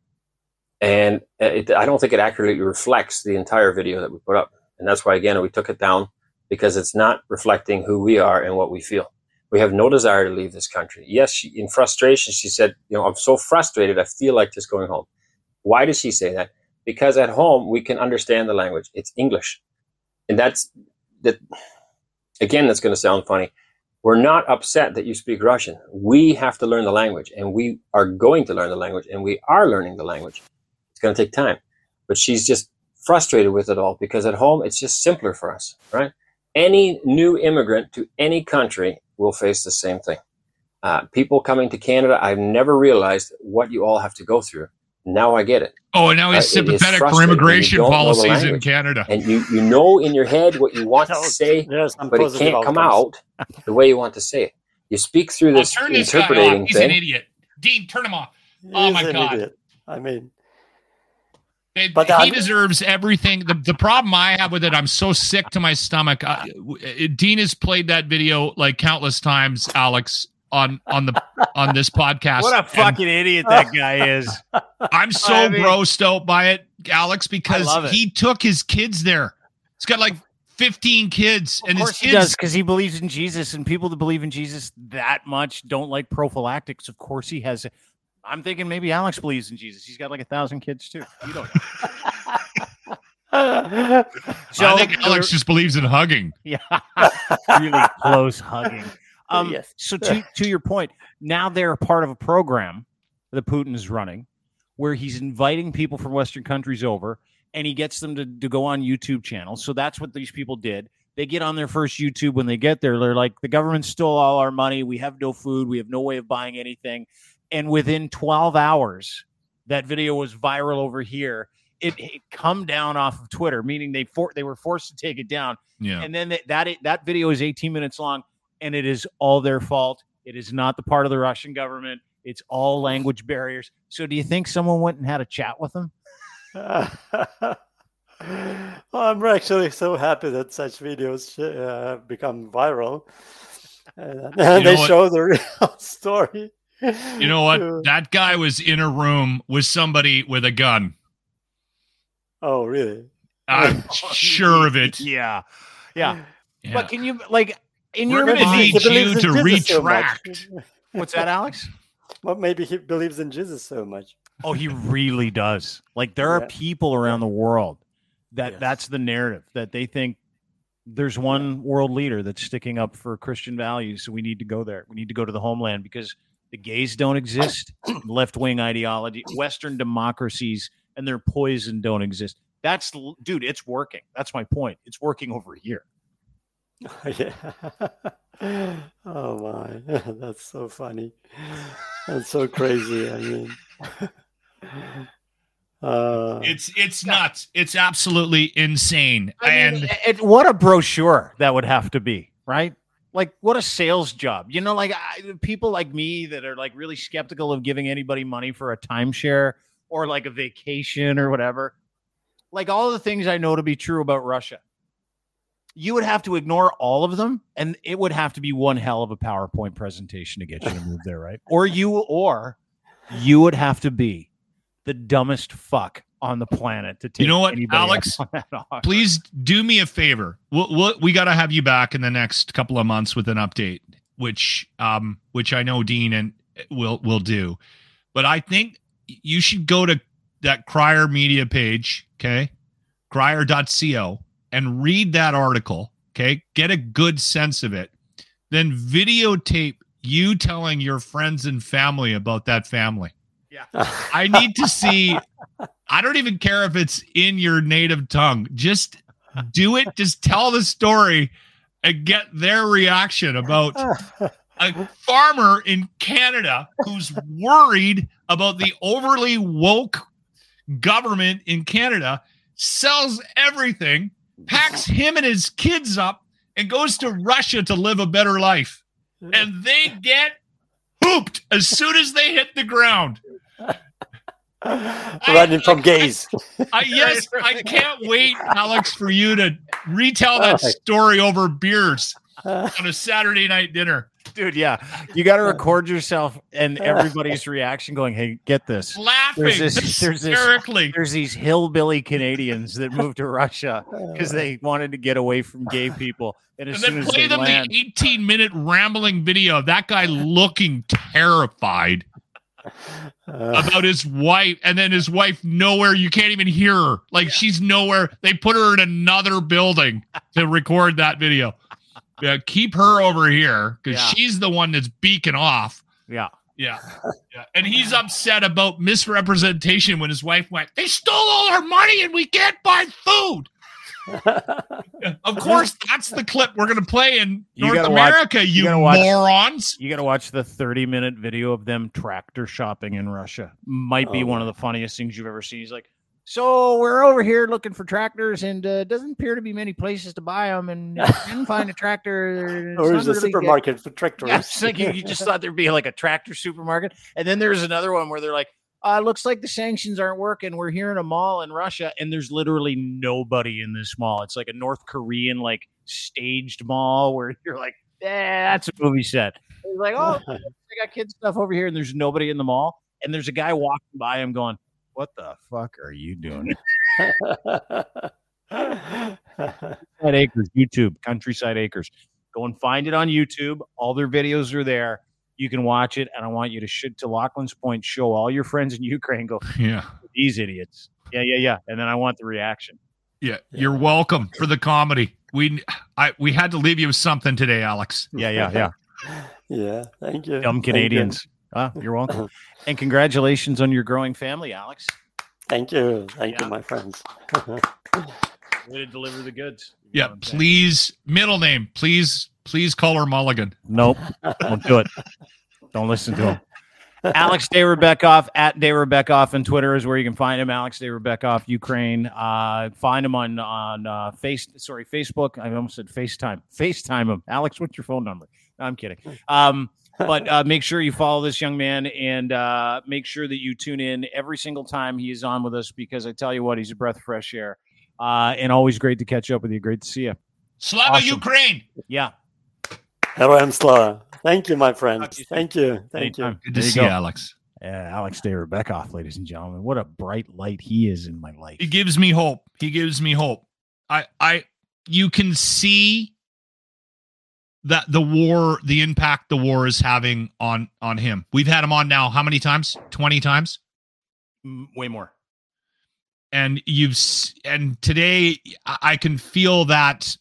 And it, I don't think it accurately reflects the entire video that we put up. And that's why, again, we took it down because it's not reflecting who we are and what we feel. We have no desire to leave this country. Yes, she, in frustration, she said, you know, I'm so frustrated, I feel like just going home. Why does she say that? Because at home, we can understand the language. It's English. And that's, that. Again, that's going to sound funny. We're not upset that you speak Russian. We have to learn the language, and we are going to learn the language, and we are learning the language. It's going to take time. but she's just frustrated with it all because at home it's just simpler for us, right? Any new immigrant to any country will face the same thing. Uh, people coming to Canada, I've never realized what you all have to go through. Now I get it. Oh, and now he's Uh, it is sympathetic for frustrating when you immigration don't know the policies in language. Canada. And you, you know in your head what you want to say, There's some but it positive can't come outcomes. out the way you want to say it. You speak through I'll this turn this guy interpreting off. He's an thing. idiot. Dean, turn him off. He's Oh, my an God. idiot. I mean, It- But he I- deserves everything. The, the problem I have with it, I'm so sick to my stomach. Uh, w- Dean has played that video like countless times, Alex, on on the on this podcast. What a And fucking idiot that guy is. I'm so I mean- grossed out by it, Alex, because I love it. he took his kids there. He's got like fifteen kids, and Of his course he kids. does, because he believes in Jesus, and people that believe in Jesus that much don't like prophylactics. Of course he has. I'm thinking maybe Alex believes in Jesus. He's got like a thousand kids too. You don't know. So I think Alex just believes in hugging. yeah, really close hugging. Um, Yes. So to to your point, now they're part of a program that Putin is running, where he's inviting people from Western countries over, and he gets them to, to go on YouTube channels. So that's what these people did. They get on their first YouTube. When they get there, they're like, the government stole all our money. We have no food. We have no way of buying anything. And within twelve hours, that video was viral over here. It, it come down off of Twitter, meaning they for, they were forced to take it down. Yeah. And then that, that that video is eighteen minutes long, and it is all their fault. It is not the part of the Russian government. It's all language barriers. So do you think someone went and had a chat with them? Well, I'm actually so happy that such videos uh, become viral. And, and know they what? show the real story. You know what? Uh, That guy was in a room with somebody with a gun. Oh, really? I'm sure of it. Yeah. Yeah. Yeah. But can you, like, in We're your gonna mind, need He believes you in to Jesus so much. retract. what's that, Alex? Well, maybe he believes in Jesus so much. Oh, he really does. Like, there are Yeah. people around the world that Yes. that's the narrative, that they think there's one world leader that's sticking up for Christian values. So we need to go there. We need to go to the homeland because the gays don't exist. Left-wing ideology, Western democracies, and their poison don't exist. That's, dude, it's working. That's my point. It's working over here. Yeah. Oh my, that's so funny. That's so crazy. I mean, uh, It's it's nuts. It's absolutely insane. I mean, and it, what a brochure that would have to be, right? Like, what a sales job. You know, like I, people like me that are like really skeptical of giving anybody money for a timeshare or like a vacation or whatever. Like all the things I know to be true about Russia, you would have to ignore all of them, and it would have to be one hell of a PowerPoint presentation to get you to move there, right? Or you, or you would have to be the dumbest fuck on the planet to take. You know what, anybody up Alex? on that offer. please do me a favor. We'll, we'll, we got to have you back in the next couple of months with an update, which um which I know Dean and will will do. But I think you should go to that Crier Media page, okay, crier dot co, and read that article, okay, get a good sense of it, then videotape you telling your friends and family about that family. I need to see. I don't even care if it's in your native tongue. Just do it. Just tell the story and get their reaction about a farmer in Canada who's worried about the overly woke government in Canada, sells everything, packs him and his kids up, and goes to Russia to live a better life. And they get pooped as soon as they hit the ground. running from gays. I, yes, I can't wait, Alex, for you to retell that story over beers on a Saturday night dinner. Dude, yeah. You got to record yourself and everybody's reaction going, hey, get this. Laughing There's this- there's this- hysterically. There's these hillbilly Canadians that moved to Russia because they wanted to get away from gay people. And as And soon then as play they them land, the eighteen minute rambling video of that guy looking terrified about his wife, and then his wife nowhere. You can't even hear her. Like yeah. she's nowhere. They put her in another building to record that video. Yeah, keep her over here because Yeah. she's the one that's beaking off. yeah. Yeah. Yeah. And he's upset about misrepresentation when his wife went, they stole all our money and we can't buy food. Of course, that's the clip we're going to play in You North gotta America, watch- you you gotta watch- morons. You got to watch the thirty minute video of them tractor shopping in Russia. Might be Oh, one of the funniest things you've ever seen. He's like, so we're over here looking for tractors, and uh, doesn't appear to be many places to buy them, and uh, didn't find a tractor. It's Or not is a really good." supermarket for tractors. Yeah, it's like you, you just thought there'd be like a tractor supermarket, and then there's another one where they're like, uh, "Looks like the sanctions aren't working. We're here in a mall in Russia, and there's literally nobody in this mall. It's like a North Korean like staged mall where you're like, eh, that's a movie set." He's like, "Oh, I got kids stuff over here," and there's nobody in the mall, and there's a guy walking by him going, "What the fuck are you doing?" Countryside Acres, YouTube, Countryside Acres. Go and find it on YouTube. All their videos are there. You can watch it, and I want you to, should, to Lachlan's point, show all your friends in Ukraine. Go, Yeah. these idiots. Yeah, yeah, yeah. And then I want the reaction. Yeah. You're welcome for the comedy. We I we had to leave you with something today, Alex. Yeah, yeah, yeah. Yeah, thank you. Dumb Thank you. Canadians. Ah, you're welcome. And congratulations on your growing family, Alex. Thank you. Thank Yeah. you, my friends. Way to deliver the goods. You know Yeah. what I'm saying? Please, middle name. Please, please call her Mulligan. Nope. Don't do it. Don't listen to him. Alex De Rebeckoff at De Rebeckoff on Twitter is where you can find him. Alex De Rebeckoff, Ukraine. Uh, find him on on uh, face. Sorry, Facebook. I almost said FaceTime. FaceTime him. Alex, what's your phone number? No, I'm kidding. Um, but uh, make sure you follow this young man, and uh, make sure that you tune in every single time he is on with us, because I tell you what, he's a breath of fresh air. Uh, and always great to catch up with you. Great to see you. Slava Awesome. Ukraine. Yeah. Heroem Slava. Thank you, my friends. Talk to you soon. Thank you. Thank you. Anytime. Good to There you see go. you, Alex. Uh, Alex De Rebeckoff, ladies and gentlemen. What a bright light he is in my life. He gives me hope. He gives me hope. I, I, you can see that the war, the impact the war is having on, on him. We've had him on now. How many times? twenty times. Mm, Way more. And you've, s- and today I I can feel that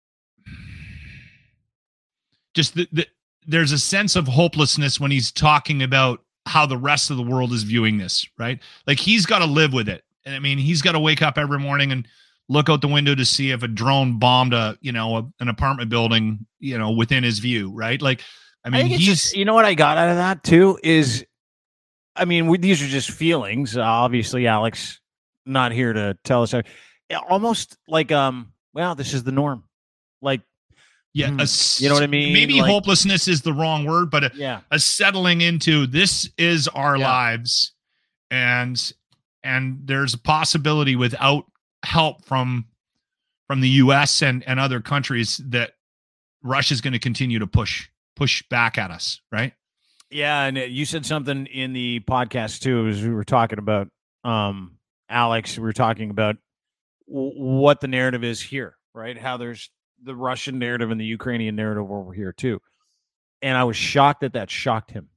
just the, the, there's a sense of hopelessness when he's talking about how the rest of the world is viewing this, right? Like he's got to live with it. And I mean, he's got to wake up every morning and look out the window to see if a drone bombed a, you know, a, an apartment building, you know, within his view, right? Like, I mean, I think it's he's, just, you know what I got out of that too is, I mean, we, these are just feelings. Uh, obviously, Alex not here to tell us. How, almost like, um, well, this is the norm. Like, yeah, hmm, a s- you know what I mean? Maybe Like- hopelessness is the wrong word, but a, yeah, a settling into this is our Yeah. lives, and and there's a possibility without help from from the U S and and other countries that Russia's going to continue to push push back at us, right? yeah. And uh, you said something in the podcast too, as we were talking about, um, Alex. We were talking about w- what the narrative is here, right? How there's the Russian narrative and the Ukrainian narrative over here too. And I was shocked that that shocked him.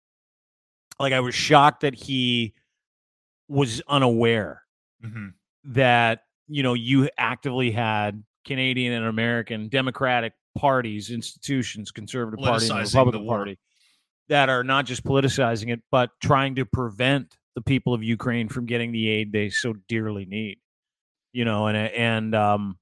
Like I was shocked that he was unaware Mm-hmm. that, you know, you actively had Canadian and American Democratic parties, institutions, Conservative Party and the Politicizing Republican the war. Party that are not just politicizing it, but trying to prevent the people of Ukraine from getting the aid they so dearly need. You know, and and um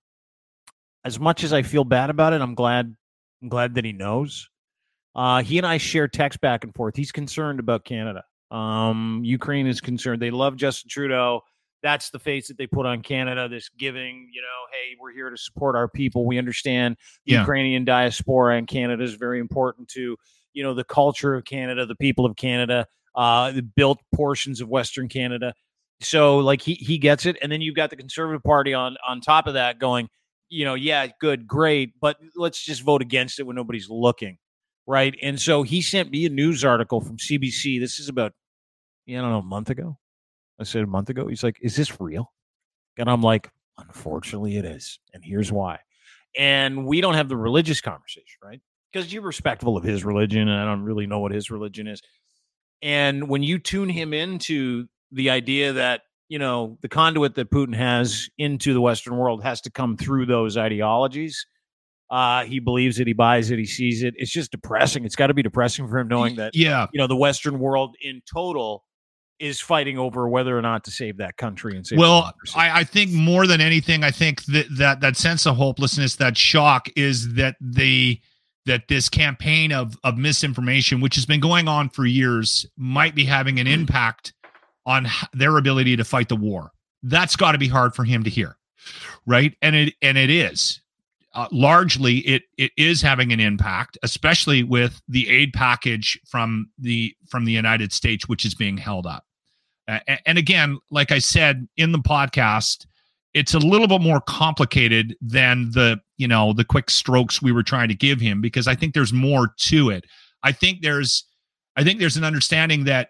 as much as I feel bad about it, I'm glad I'm glad that he knows. Uh, he and I share text back and forth. He's concerned about Canada. Um, Ukraine is concerned. They love Justin Trudeau. That's the face that they put on Canada, this giving, you know, hey, we're here to support our people. We understand the Yeah. Ukrainian diaspora in Canada is very important to, you know, the culture of Canada, the people of Canada, uh, the built portions of Western Canada. So like he he gets it. And then you've got the Conservative Party on on top of that going, you know, yeah, good, great, but let's just vote against it when nobody's looking, right? And so he sent me a news article from C B C. This is about, you know, a month ago. I said a month ago. He's like, is this real? And I'm like, unfortunately, it is. And here's why. And we don't have the religious conversation, right? Because you're respectful of his religion, and I don't really know what his religion is. And when you tune him into the idea that, you know, the conduit that Putin has into the Western world has to come through those ideologies, Uh, he believes it. He buys it. He sees it. It's just depressing. It's got to be depressing for him knowing that, yeah, you know, the Western world in total is fighting over whether or not to save that country and save well I, I think more than anything, I think that, that that sense of hopelessness, that shock, is that the that this campaign of of misinformation, which has been going on for years, might be having an impact on their ability to fight the war. That's got to be hard for him to hear, right? And it and it is uh, largely it it is having an impact, especially with the aid package from the from the United States, which is being held up. Uh, and, and again, like I said in the podcast, it's a little bit more complicated than the you know the quick strokes we were trying to give him, because I think there's more to it. I think there's I think there's an understanding that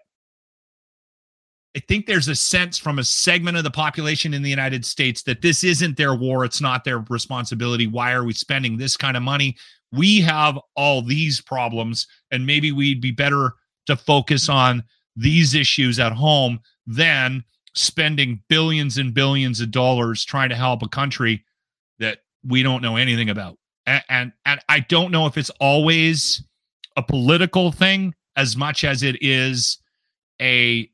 I think there's a sense from a segment of the population in the United States that this isn't their war. It's not their responsibility. Why are we spending this kind of money? We have all these problems, and maybe we'd be better to focus on these issues at home than spending billions and billions of dollars trying to help a country that we don't know anything about. And, and, and I don't know if it's always a political thing as much as it is a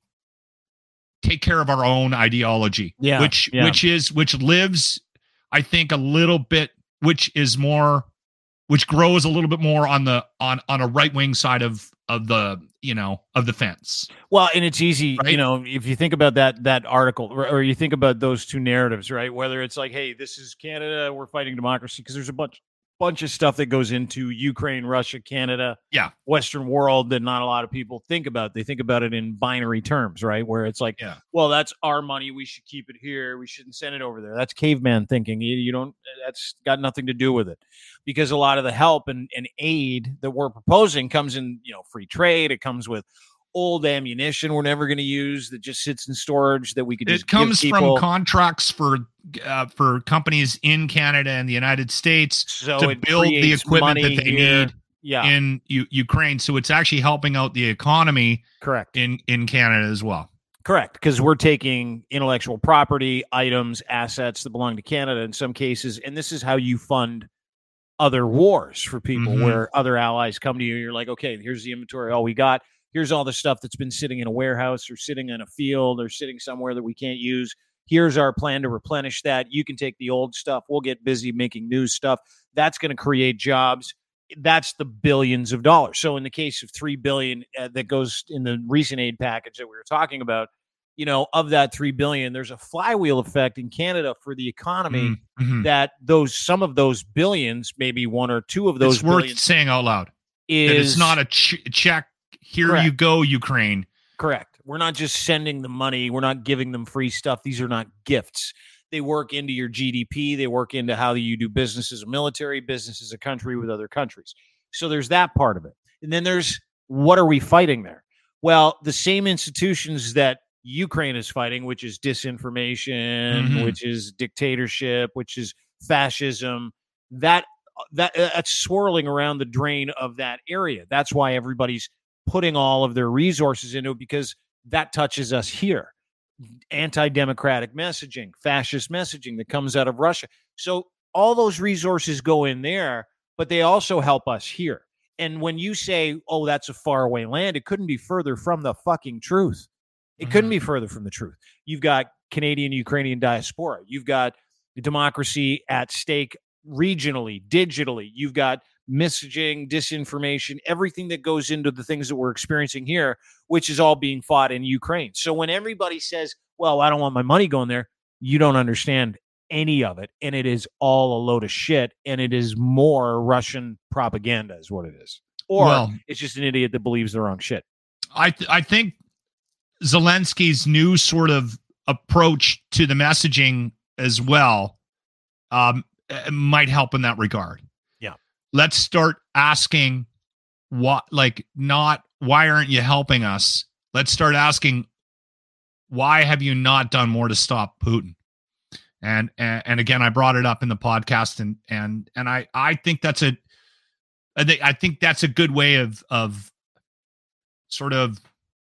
take care of our own ideology, yeah, which, yeah. which is, which lives, I think, a little bit, which is more, which grows a little bit more on the, on, on a right-wing side of, of the, you know, of the fence. Well, and it's easy, right? you know, if you think about that, that article, or, or you think about those two narratives, right? Whether it's like, hey, this is Canada, we're fighting democracy, because there's a bunch, bunch of stuff that goes into Ukraine, Russia, Canada, yeah, Western world that not a lot of people think about. They think about it in binary terms, right? Where it's like, yeah. well, that's our money. We should keep it here. We shouldn't send it over there. That's caveman thinking. You, you don't, that's got nothing to do with it, because a lot of the help and, and aid that we're proposing comes in, you know, free trade. It comes with old ammunition we're never going to use that just sits in storage that we could just it comes give people. From contracts for uh, for companies in Canada and the United States so to build the equipment that they here. need yeah. in U- Ukraine. So it's actually helping out the economy correct in, in Canada as well. Correct, because we're taking intellectual property, items, assets that belong to Canada in some cases, and this is how you fund other wars for people, Mhm. where other allies come to you. You're like, okay, here's the inventory, all we got. Here's all the stuff that's been sitting in a warehouse or sitting in a field or sitting somewhere that we can't use. Here's our plan to replenish that. You can take the old stuff. We'll get busy making new stuff. That's going to create jobs. That's the billions of dollars. So in the case of three billion dollars uh, that goes in the recent aid package that we were talking about, you know, of that three billion dollars, there's a flywheel effect in Canada for the economy mm-hmm. that those, some of those billions, maybe one or two of those it's worth billions saying out loud. is it's not a ch- check. Here correct. You go, Ukraine. Correct. We're not just sending the money. We're not giving them free stuff. These are not gifts. They work into your G D P. They work into how you do business as a military, business as a country with other countries. So there's that part of it. And then there's, what are we fighting there? Well, the same institutions that Ukraine is fighting, which is disinformation, mm-hmm. which is dictatorship, which is fascism, that that that's swirling around the drain of that area. That's why everybody's putting all of their resources into it, because that touches us here. Anti-democratic messaging, fascist messaging that comes out of Russia. So all those resources go in there, but they also help us here. And when you say, oh, that's a faraway land, it couldn't be further from the fucking truth. It couldn't be further from the truth. You've got Canadian, Ukrainian diaspora. You've got democracy at stake regionally, digitally. You've got messaging, disinformation, everything that goes into the things that we're experiencing here, which is all being fought in Ukraine. So when everybody says, well, I don't want my money going there, you don't understand any of it. And it is all a load of shit. And it is more Russian propaganda is what it is. Or well, it's just an idiot that believes the wrong shit. I th- I think Zelensky's new sort of approach to the messaging as well um, might help in that regard. Yeah. Let's start asking what, like, not why aren't you helping us? Let's start asking, why have you not done more to stop Putin? And, and, and again, I brought it up in the podcast, and, and, and I, I think that's a, I think, I think that's a good way of, of sort of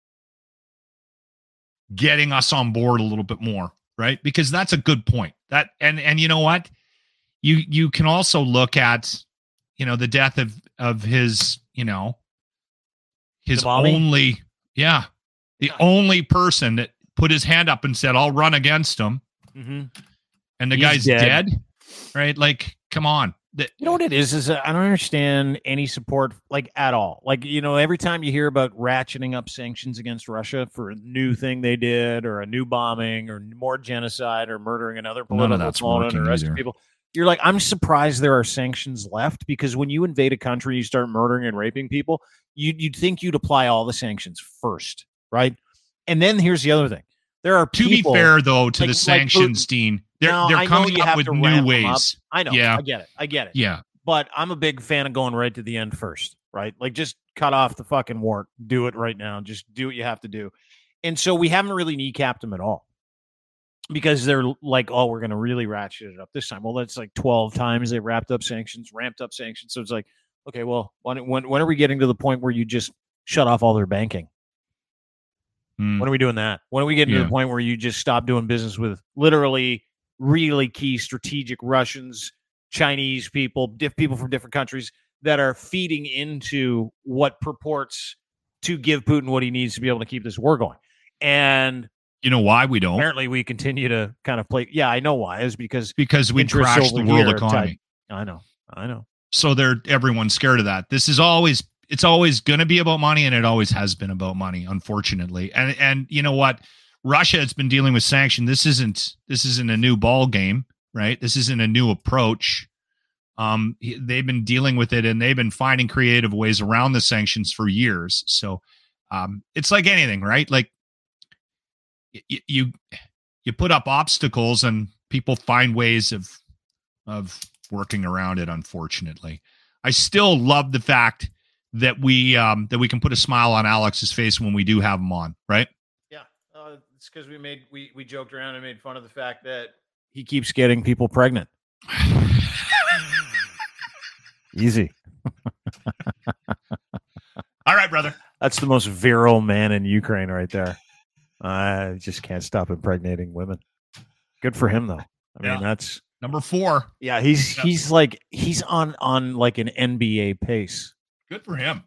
getting us on board a little bit more, right? Because that's a good point. That, and, and you know what? You, you can also look at you know, the death of of his, you know, his The mommy? only, yeah, the only person that put his hand up and said, "I'll run against him," Mm-hmm. and the He's guy's dead. dead. Right? Like, come on. The- You know what it is? Is I don't understand any support like at all. Like, you know, every time you hear about ratcheting up sanctions against Russia for a new thing they did, or a new bombing, or more genocide, or murdering another None of political that's opponent, or working arresting either. people, you're like, I'm surprised there are sanctions left, because when you invade a country, you start murdering and raping people, you you'd think you'd apply all the sanctions first, right? And then here's the other thing: there are to people, be fair, though, to like- the like sanctions, Putin. Dean, they're Now, I they're know coming you up have with to new ramp them up. ways. I know. Yeah. I get it. I get it. Yeah. But I'm a big fan of going right to the end first, right? Like, just cut off the fucking war. Do it right now. Just do what you have to do. And so we haven't really kneecapped them at all, because they're like, oh, we're going to really ratchet it up this time. Well, that's like twelve times they wrapped up sanctions, ramped up sanctions. So it's like, okay, well, when when, when are we getting to the point where you just shut off all their banking? Hmm. When are we doing that? When are we getting to Yeah. the point where you just stop doing business with literally really key strategic Russians, Chinese people, diff- people from different countries that are feeding into what purports to give Putin what he needs to be able to keep this war going? And You know why we don't? apparently we continue to kind of play. Yeah, I know why. It's because Because we interests crashed the over world here economy. type- I know. I know. So they're everyone's scared of that. This is always it's always going to be about money, and it always has been about money, unfortunately. And and you know what? Russia has been dealing with sanction. This isn't this isn't a new ball game, right? This isn't a new approach. Um, they've been dealing with it, and they've been finding creative ways around the sanctions for years. So um, it's like anything, right? Like y- you you put up obstacles, and people find ways of of working around it. Unfortunately, I still love the fact that we um, that we can put a smile on Alex's face when we do have him on, right? Yeah, uh, it's because we made we we joked around and made fun of the fact that he keeps getting people pregnant. Easy. All right, brother. That's the most virile man in Ukraine right there. I just can't stop impregnating women. Good for him, though. I mean, Yeah. that's Number four. yeah. He's Yeah. he's like he's on on like an N B A pace. Good for him.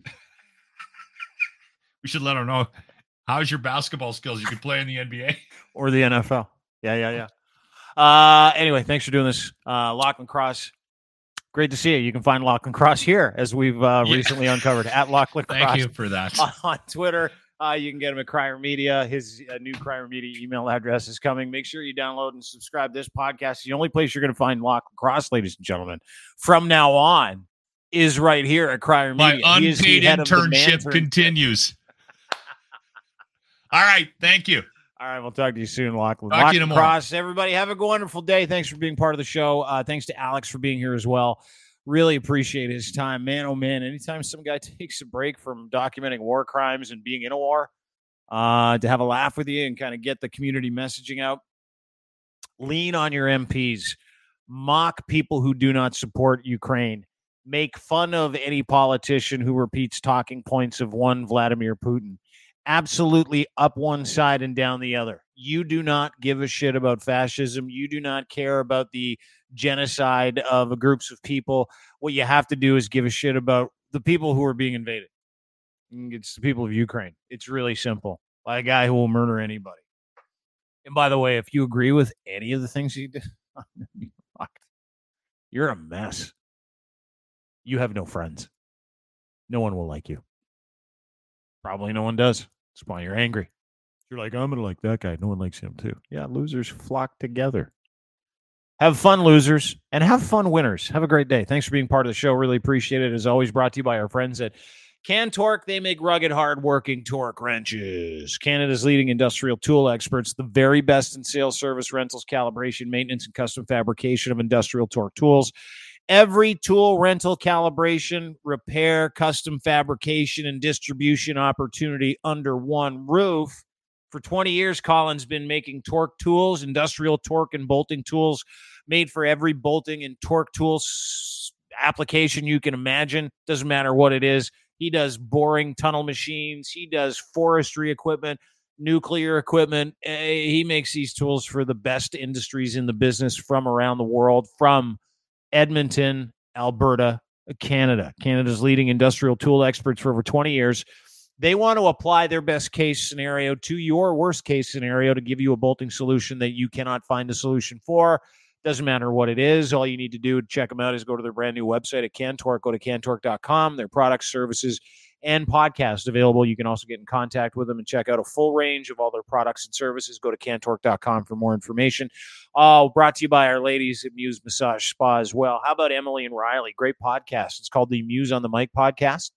We should let him know. How's your basketball skills? You could play in the N B A. Or the N F L. Yeah, yeah, yeah. Uh, anyway, thanks for doing this. Uh, Lachlan Cross, great to see you. You can find Lachlan Cross here, as we've uh, Yeah. recently uncovered, at Lachlan Cross Thank you for that. on Twitter. Uh, you can get him at Crier Media. His uh, new Crier Media email address is coming. Make sure you download and subscribe. This podcast, the only place you're going to find Lachlan Cross, ladies and gentlemen, from now on, is right here at Crier My Media. He is the unpaid head of the internship Mantern- continues. All right. Thank you. All right, we'll talk to you soon, Lachlan. Talk to you Lachlan tomorrow. Cross, everybody, have a wonderful day. Thanks for being part of the show. Uh, thanks to Alex for being here as well. Really appreciate his time. Man, oh, man, anytime some guy takes a break from documenting war crimes and being in a war, uh, to have a laugh with you and kind of get the community messaging out, lean on your M Ps. Mock people who do not support Ukraine. Make fun of any politician who repeats talking points of one Vladimir Putin. Absolutely up one side and down the other. You do not give a shit about fascism. You do not care about the genocide of groups of people. What you have to do is give a shit about the people who are being invaded. It's the people of Ukraine. It's really simple. By a guy who will murder anybody. And by the way, if you agree with any of the things he did, you're a mess. You have no friends. No one will like you. Probably no one does. That's why you're angry. You're like, I'm going to like that guy. No one likes him too. Yeah, losers flock together. Have fun, losers, and have fun, winners. Have a great day. Thanks for being part of the show. Really appreciate it. As always, brought to you by our friends at Can Torque. They make rugged, hard-working torque wrenches. Canada's leading industrial tool experts, the very best in sales, service, rentals, calibration, maintenance, and custom fabrication of industrial torque tools. Every tool rental, calibration, repair, custom fabrication, and distribution opportunity under one roof. For twenty years, Colin's been making torque tools, industrial torque and bolting tools made for every bolting and torque tools application you can imagine. Doesn't matter what it is. He does boring tunnel machines. He does forestry equipment, nuclear equipment. He makes these tools for the best industries in the business from around the world, from Edmonton, Alberta, Canada, Canada's leading industrial tool experts for over twenty years. They want to apply their best case scenario to your worst case scenario to give you a bolting solution that you cannot find a solution for. Doesn't matter what it is. All you need to do to check them out is go to their brand new website at Cantork. Go to Cantork dot com. Their products, services, and podcasts available. You can also get in contact with them and check out a full range of all their products and services. Go to Cantork dot com for more information. Uh, brought to you by our ladies at Muse Massage Spa as well. How about Emily and Riley? Great podcast. It's called the Muse on the Mic podcast.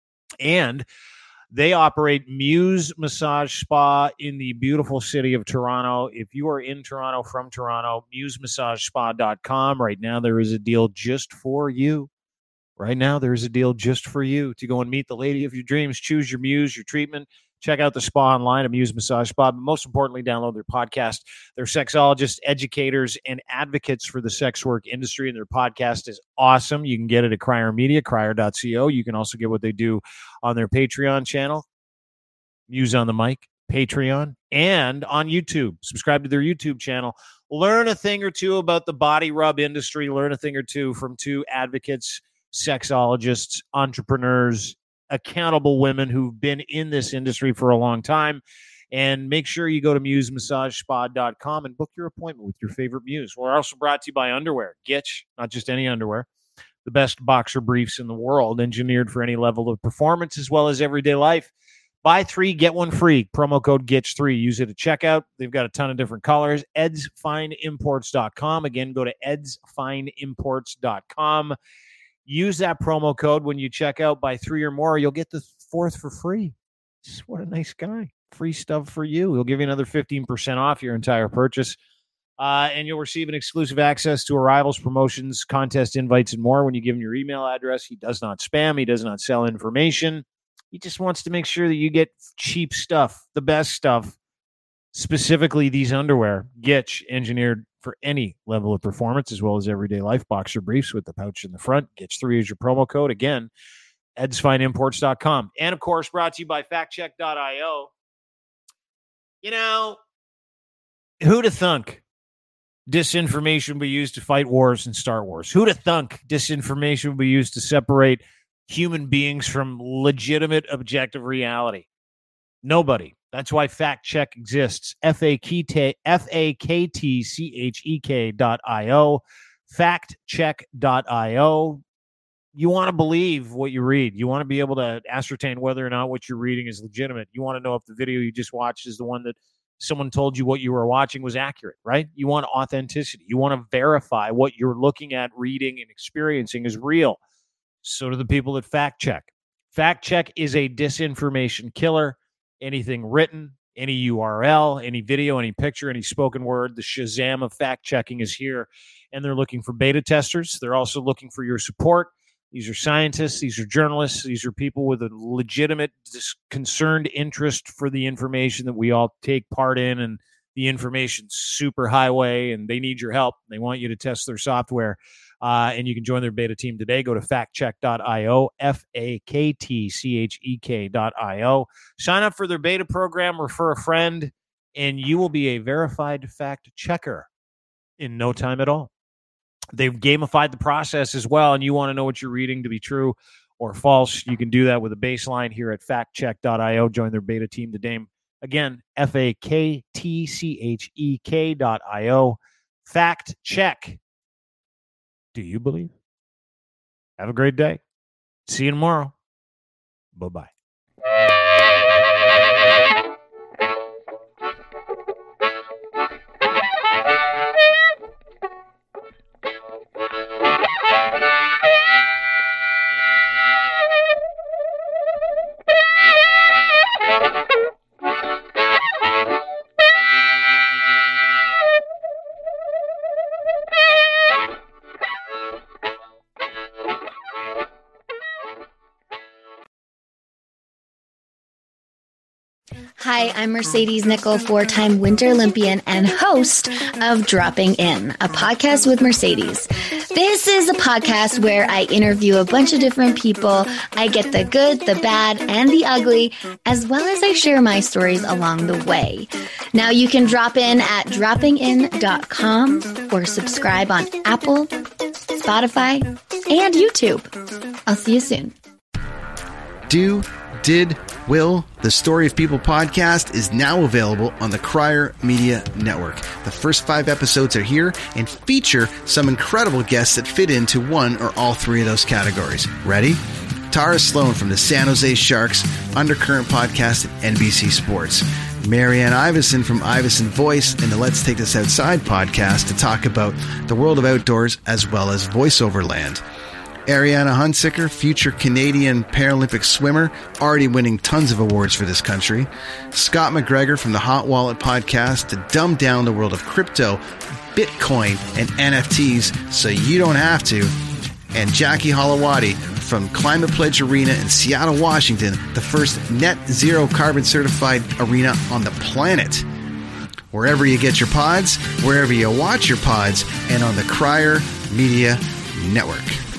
And they operate Muse Massage Spa in the beautiful city of Toronto. If you are in Toronto, from Toronto, muse massage spa dot com. Right now, there is a deal just for you. Right now, there is a deal just for you to go and meet the lady of your dreams. Choose your muse, your treatment. Check out the spa online at Muse Massage Spa. But most importantly, download their podcast. They're sexologists, educators, and advocates for the sex work industry, and their podcast is awesome. You can get it at Crier Media, crier dot co. You can also get what they do on their Patreon channel, Muse on the Mic, Patreon, and on YouTube. Subscribe to their YouTube channel. Learn a thing or two about the body rub industry. Learn a thing or two from two advocates, sexologists, entrepreneurs, accountable women who've been in this industry for a long time. And make sure you go to muse massage spa dot com and book your appointment with your favorite muse. We're also brought to you by Underwear. Gitch, not just any underwear. The best boxer briefs in the world, engineered for any level of performance as well as everyday life. Buy three, get one free. Promo code G I T C H three. Use it at checkout. They've got a ton of different colors. eds fine imports dot com. Again, go to eds fine imports dot com. Use that promo code when you check out. Buy three or more. You'll get the fourth for free. What a nice guy. Free stuff for you. He'll give you another fifteen percent off your entire purchase. Uh, and you'll receive an exclusive access to arrivals, promotions, contest invites, and more when you give him your email address. He does not spam. He does not sell information. He just wants to make sure that you get cheap stuff, the best stuff, specifically these underwear. Gitch, engineered for any level of performance as well as everyday life. Boxer briefs with the pouch in the front. Gitch three is your promo code. Again, eds fine imports dot com. And, of course, brought to you by fact check dot io. You know, who'da thunk disinformation will be used to fight wars and start wars? Who'da thunk disinformation will be used to separate human beings from legitimate objective reality? Nobody. That's why Fact Check exists. F A K T C H E K dot I O. fact check dot I O. You want to believe what you read. You want to be able to ascertain whether or not what you're reading is legitimate. You want to know if the video you just watched is the one that someone told you what you were watching was accurate, right? You want authenticity. You want to verify what you're looking at, reading, and experiencing is real. So do the people at Fact Check. Fact Check is a disinformation killer. Anything written, any U R L, any video, any picture, any spoken word, the Shazam of fact checking is here. And they're looking for beta testers. They're also looking for your support. These are scientists. These are journalists. These are people with a legitimate, concerned interest for the information that we all take part in, and the information's super highway, and they need your help. They want you to test their software. Uh, and you can join their beta team today. Go to fact check dot I O, F A K T C H E K dot I O. Sign up for their beta program, refer a friend, and you will be a verified fact checker in no time at all. They've gamified the process as well, and you want to know what you're reading to be true or false. You can do that with a baseline here at fact check dot I O. Join their beta team today. Again, F A K T C H E K dot I O. Fact Check. Do you believe? Have a great day. See you tomorrow. Bye-bye. Hi, I'm Mercedes Nickell, four-time Winter Olympian and host of Dropping In, a podcast with Mercedes. This is a podcast where I interview a bunch of different people. I get the good, the bad, and the ugly, as well as I share my stories along the way. Now you can drop in at dropping in dot com or subscribe on Apple, Spotify, and YouTube. I'll see you soon. Do, Did, Will, the Story of People podcast is now available on the Crier Media Network. The first five episodes are here and feature some incredible guests that fit into one or all three of those categories. Ready? Tara Sloan from the San Jose Sharks, Undercurrent podcast at N B C Sports. Marianne Iveson from Iveson Voice and the Let's Take This Outside podcast to talk about the world of outdoors as well as voiceover land. Ariana Hunsicker, future Canadian Paralympic swimmer, already winning tons of awards for this country. Scott McGregor from the Hot Wallet podcast to dumb down the world of crypto, Bitcoin, and N F Ts so you don't have to. And Jackie Holowati from Climate Pledge Arena in Seattle, Washington, the first net zero carbon certified arena on the planet. Wherever you get your pods, wherever you watch your pods, and on the Crier Media Network.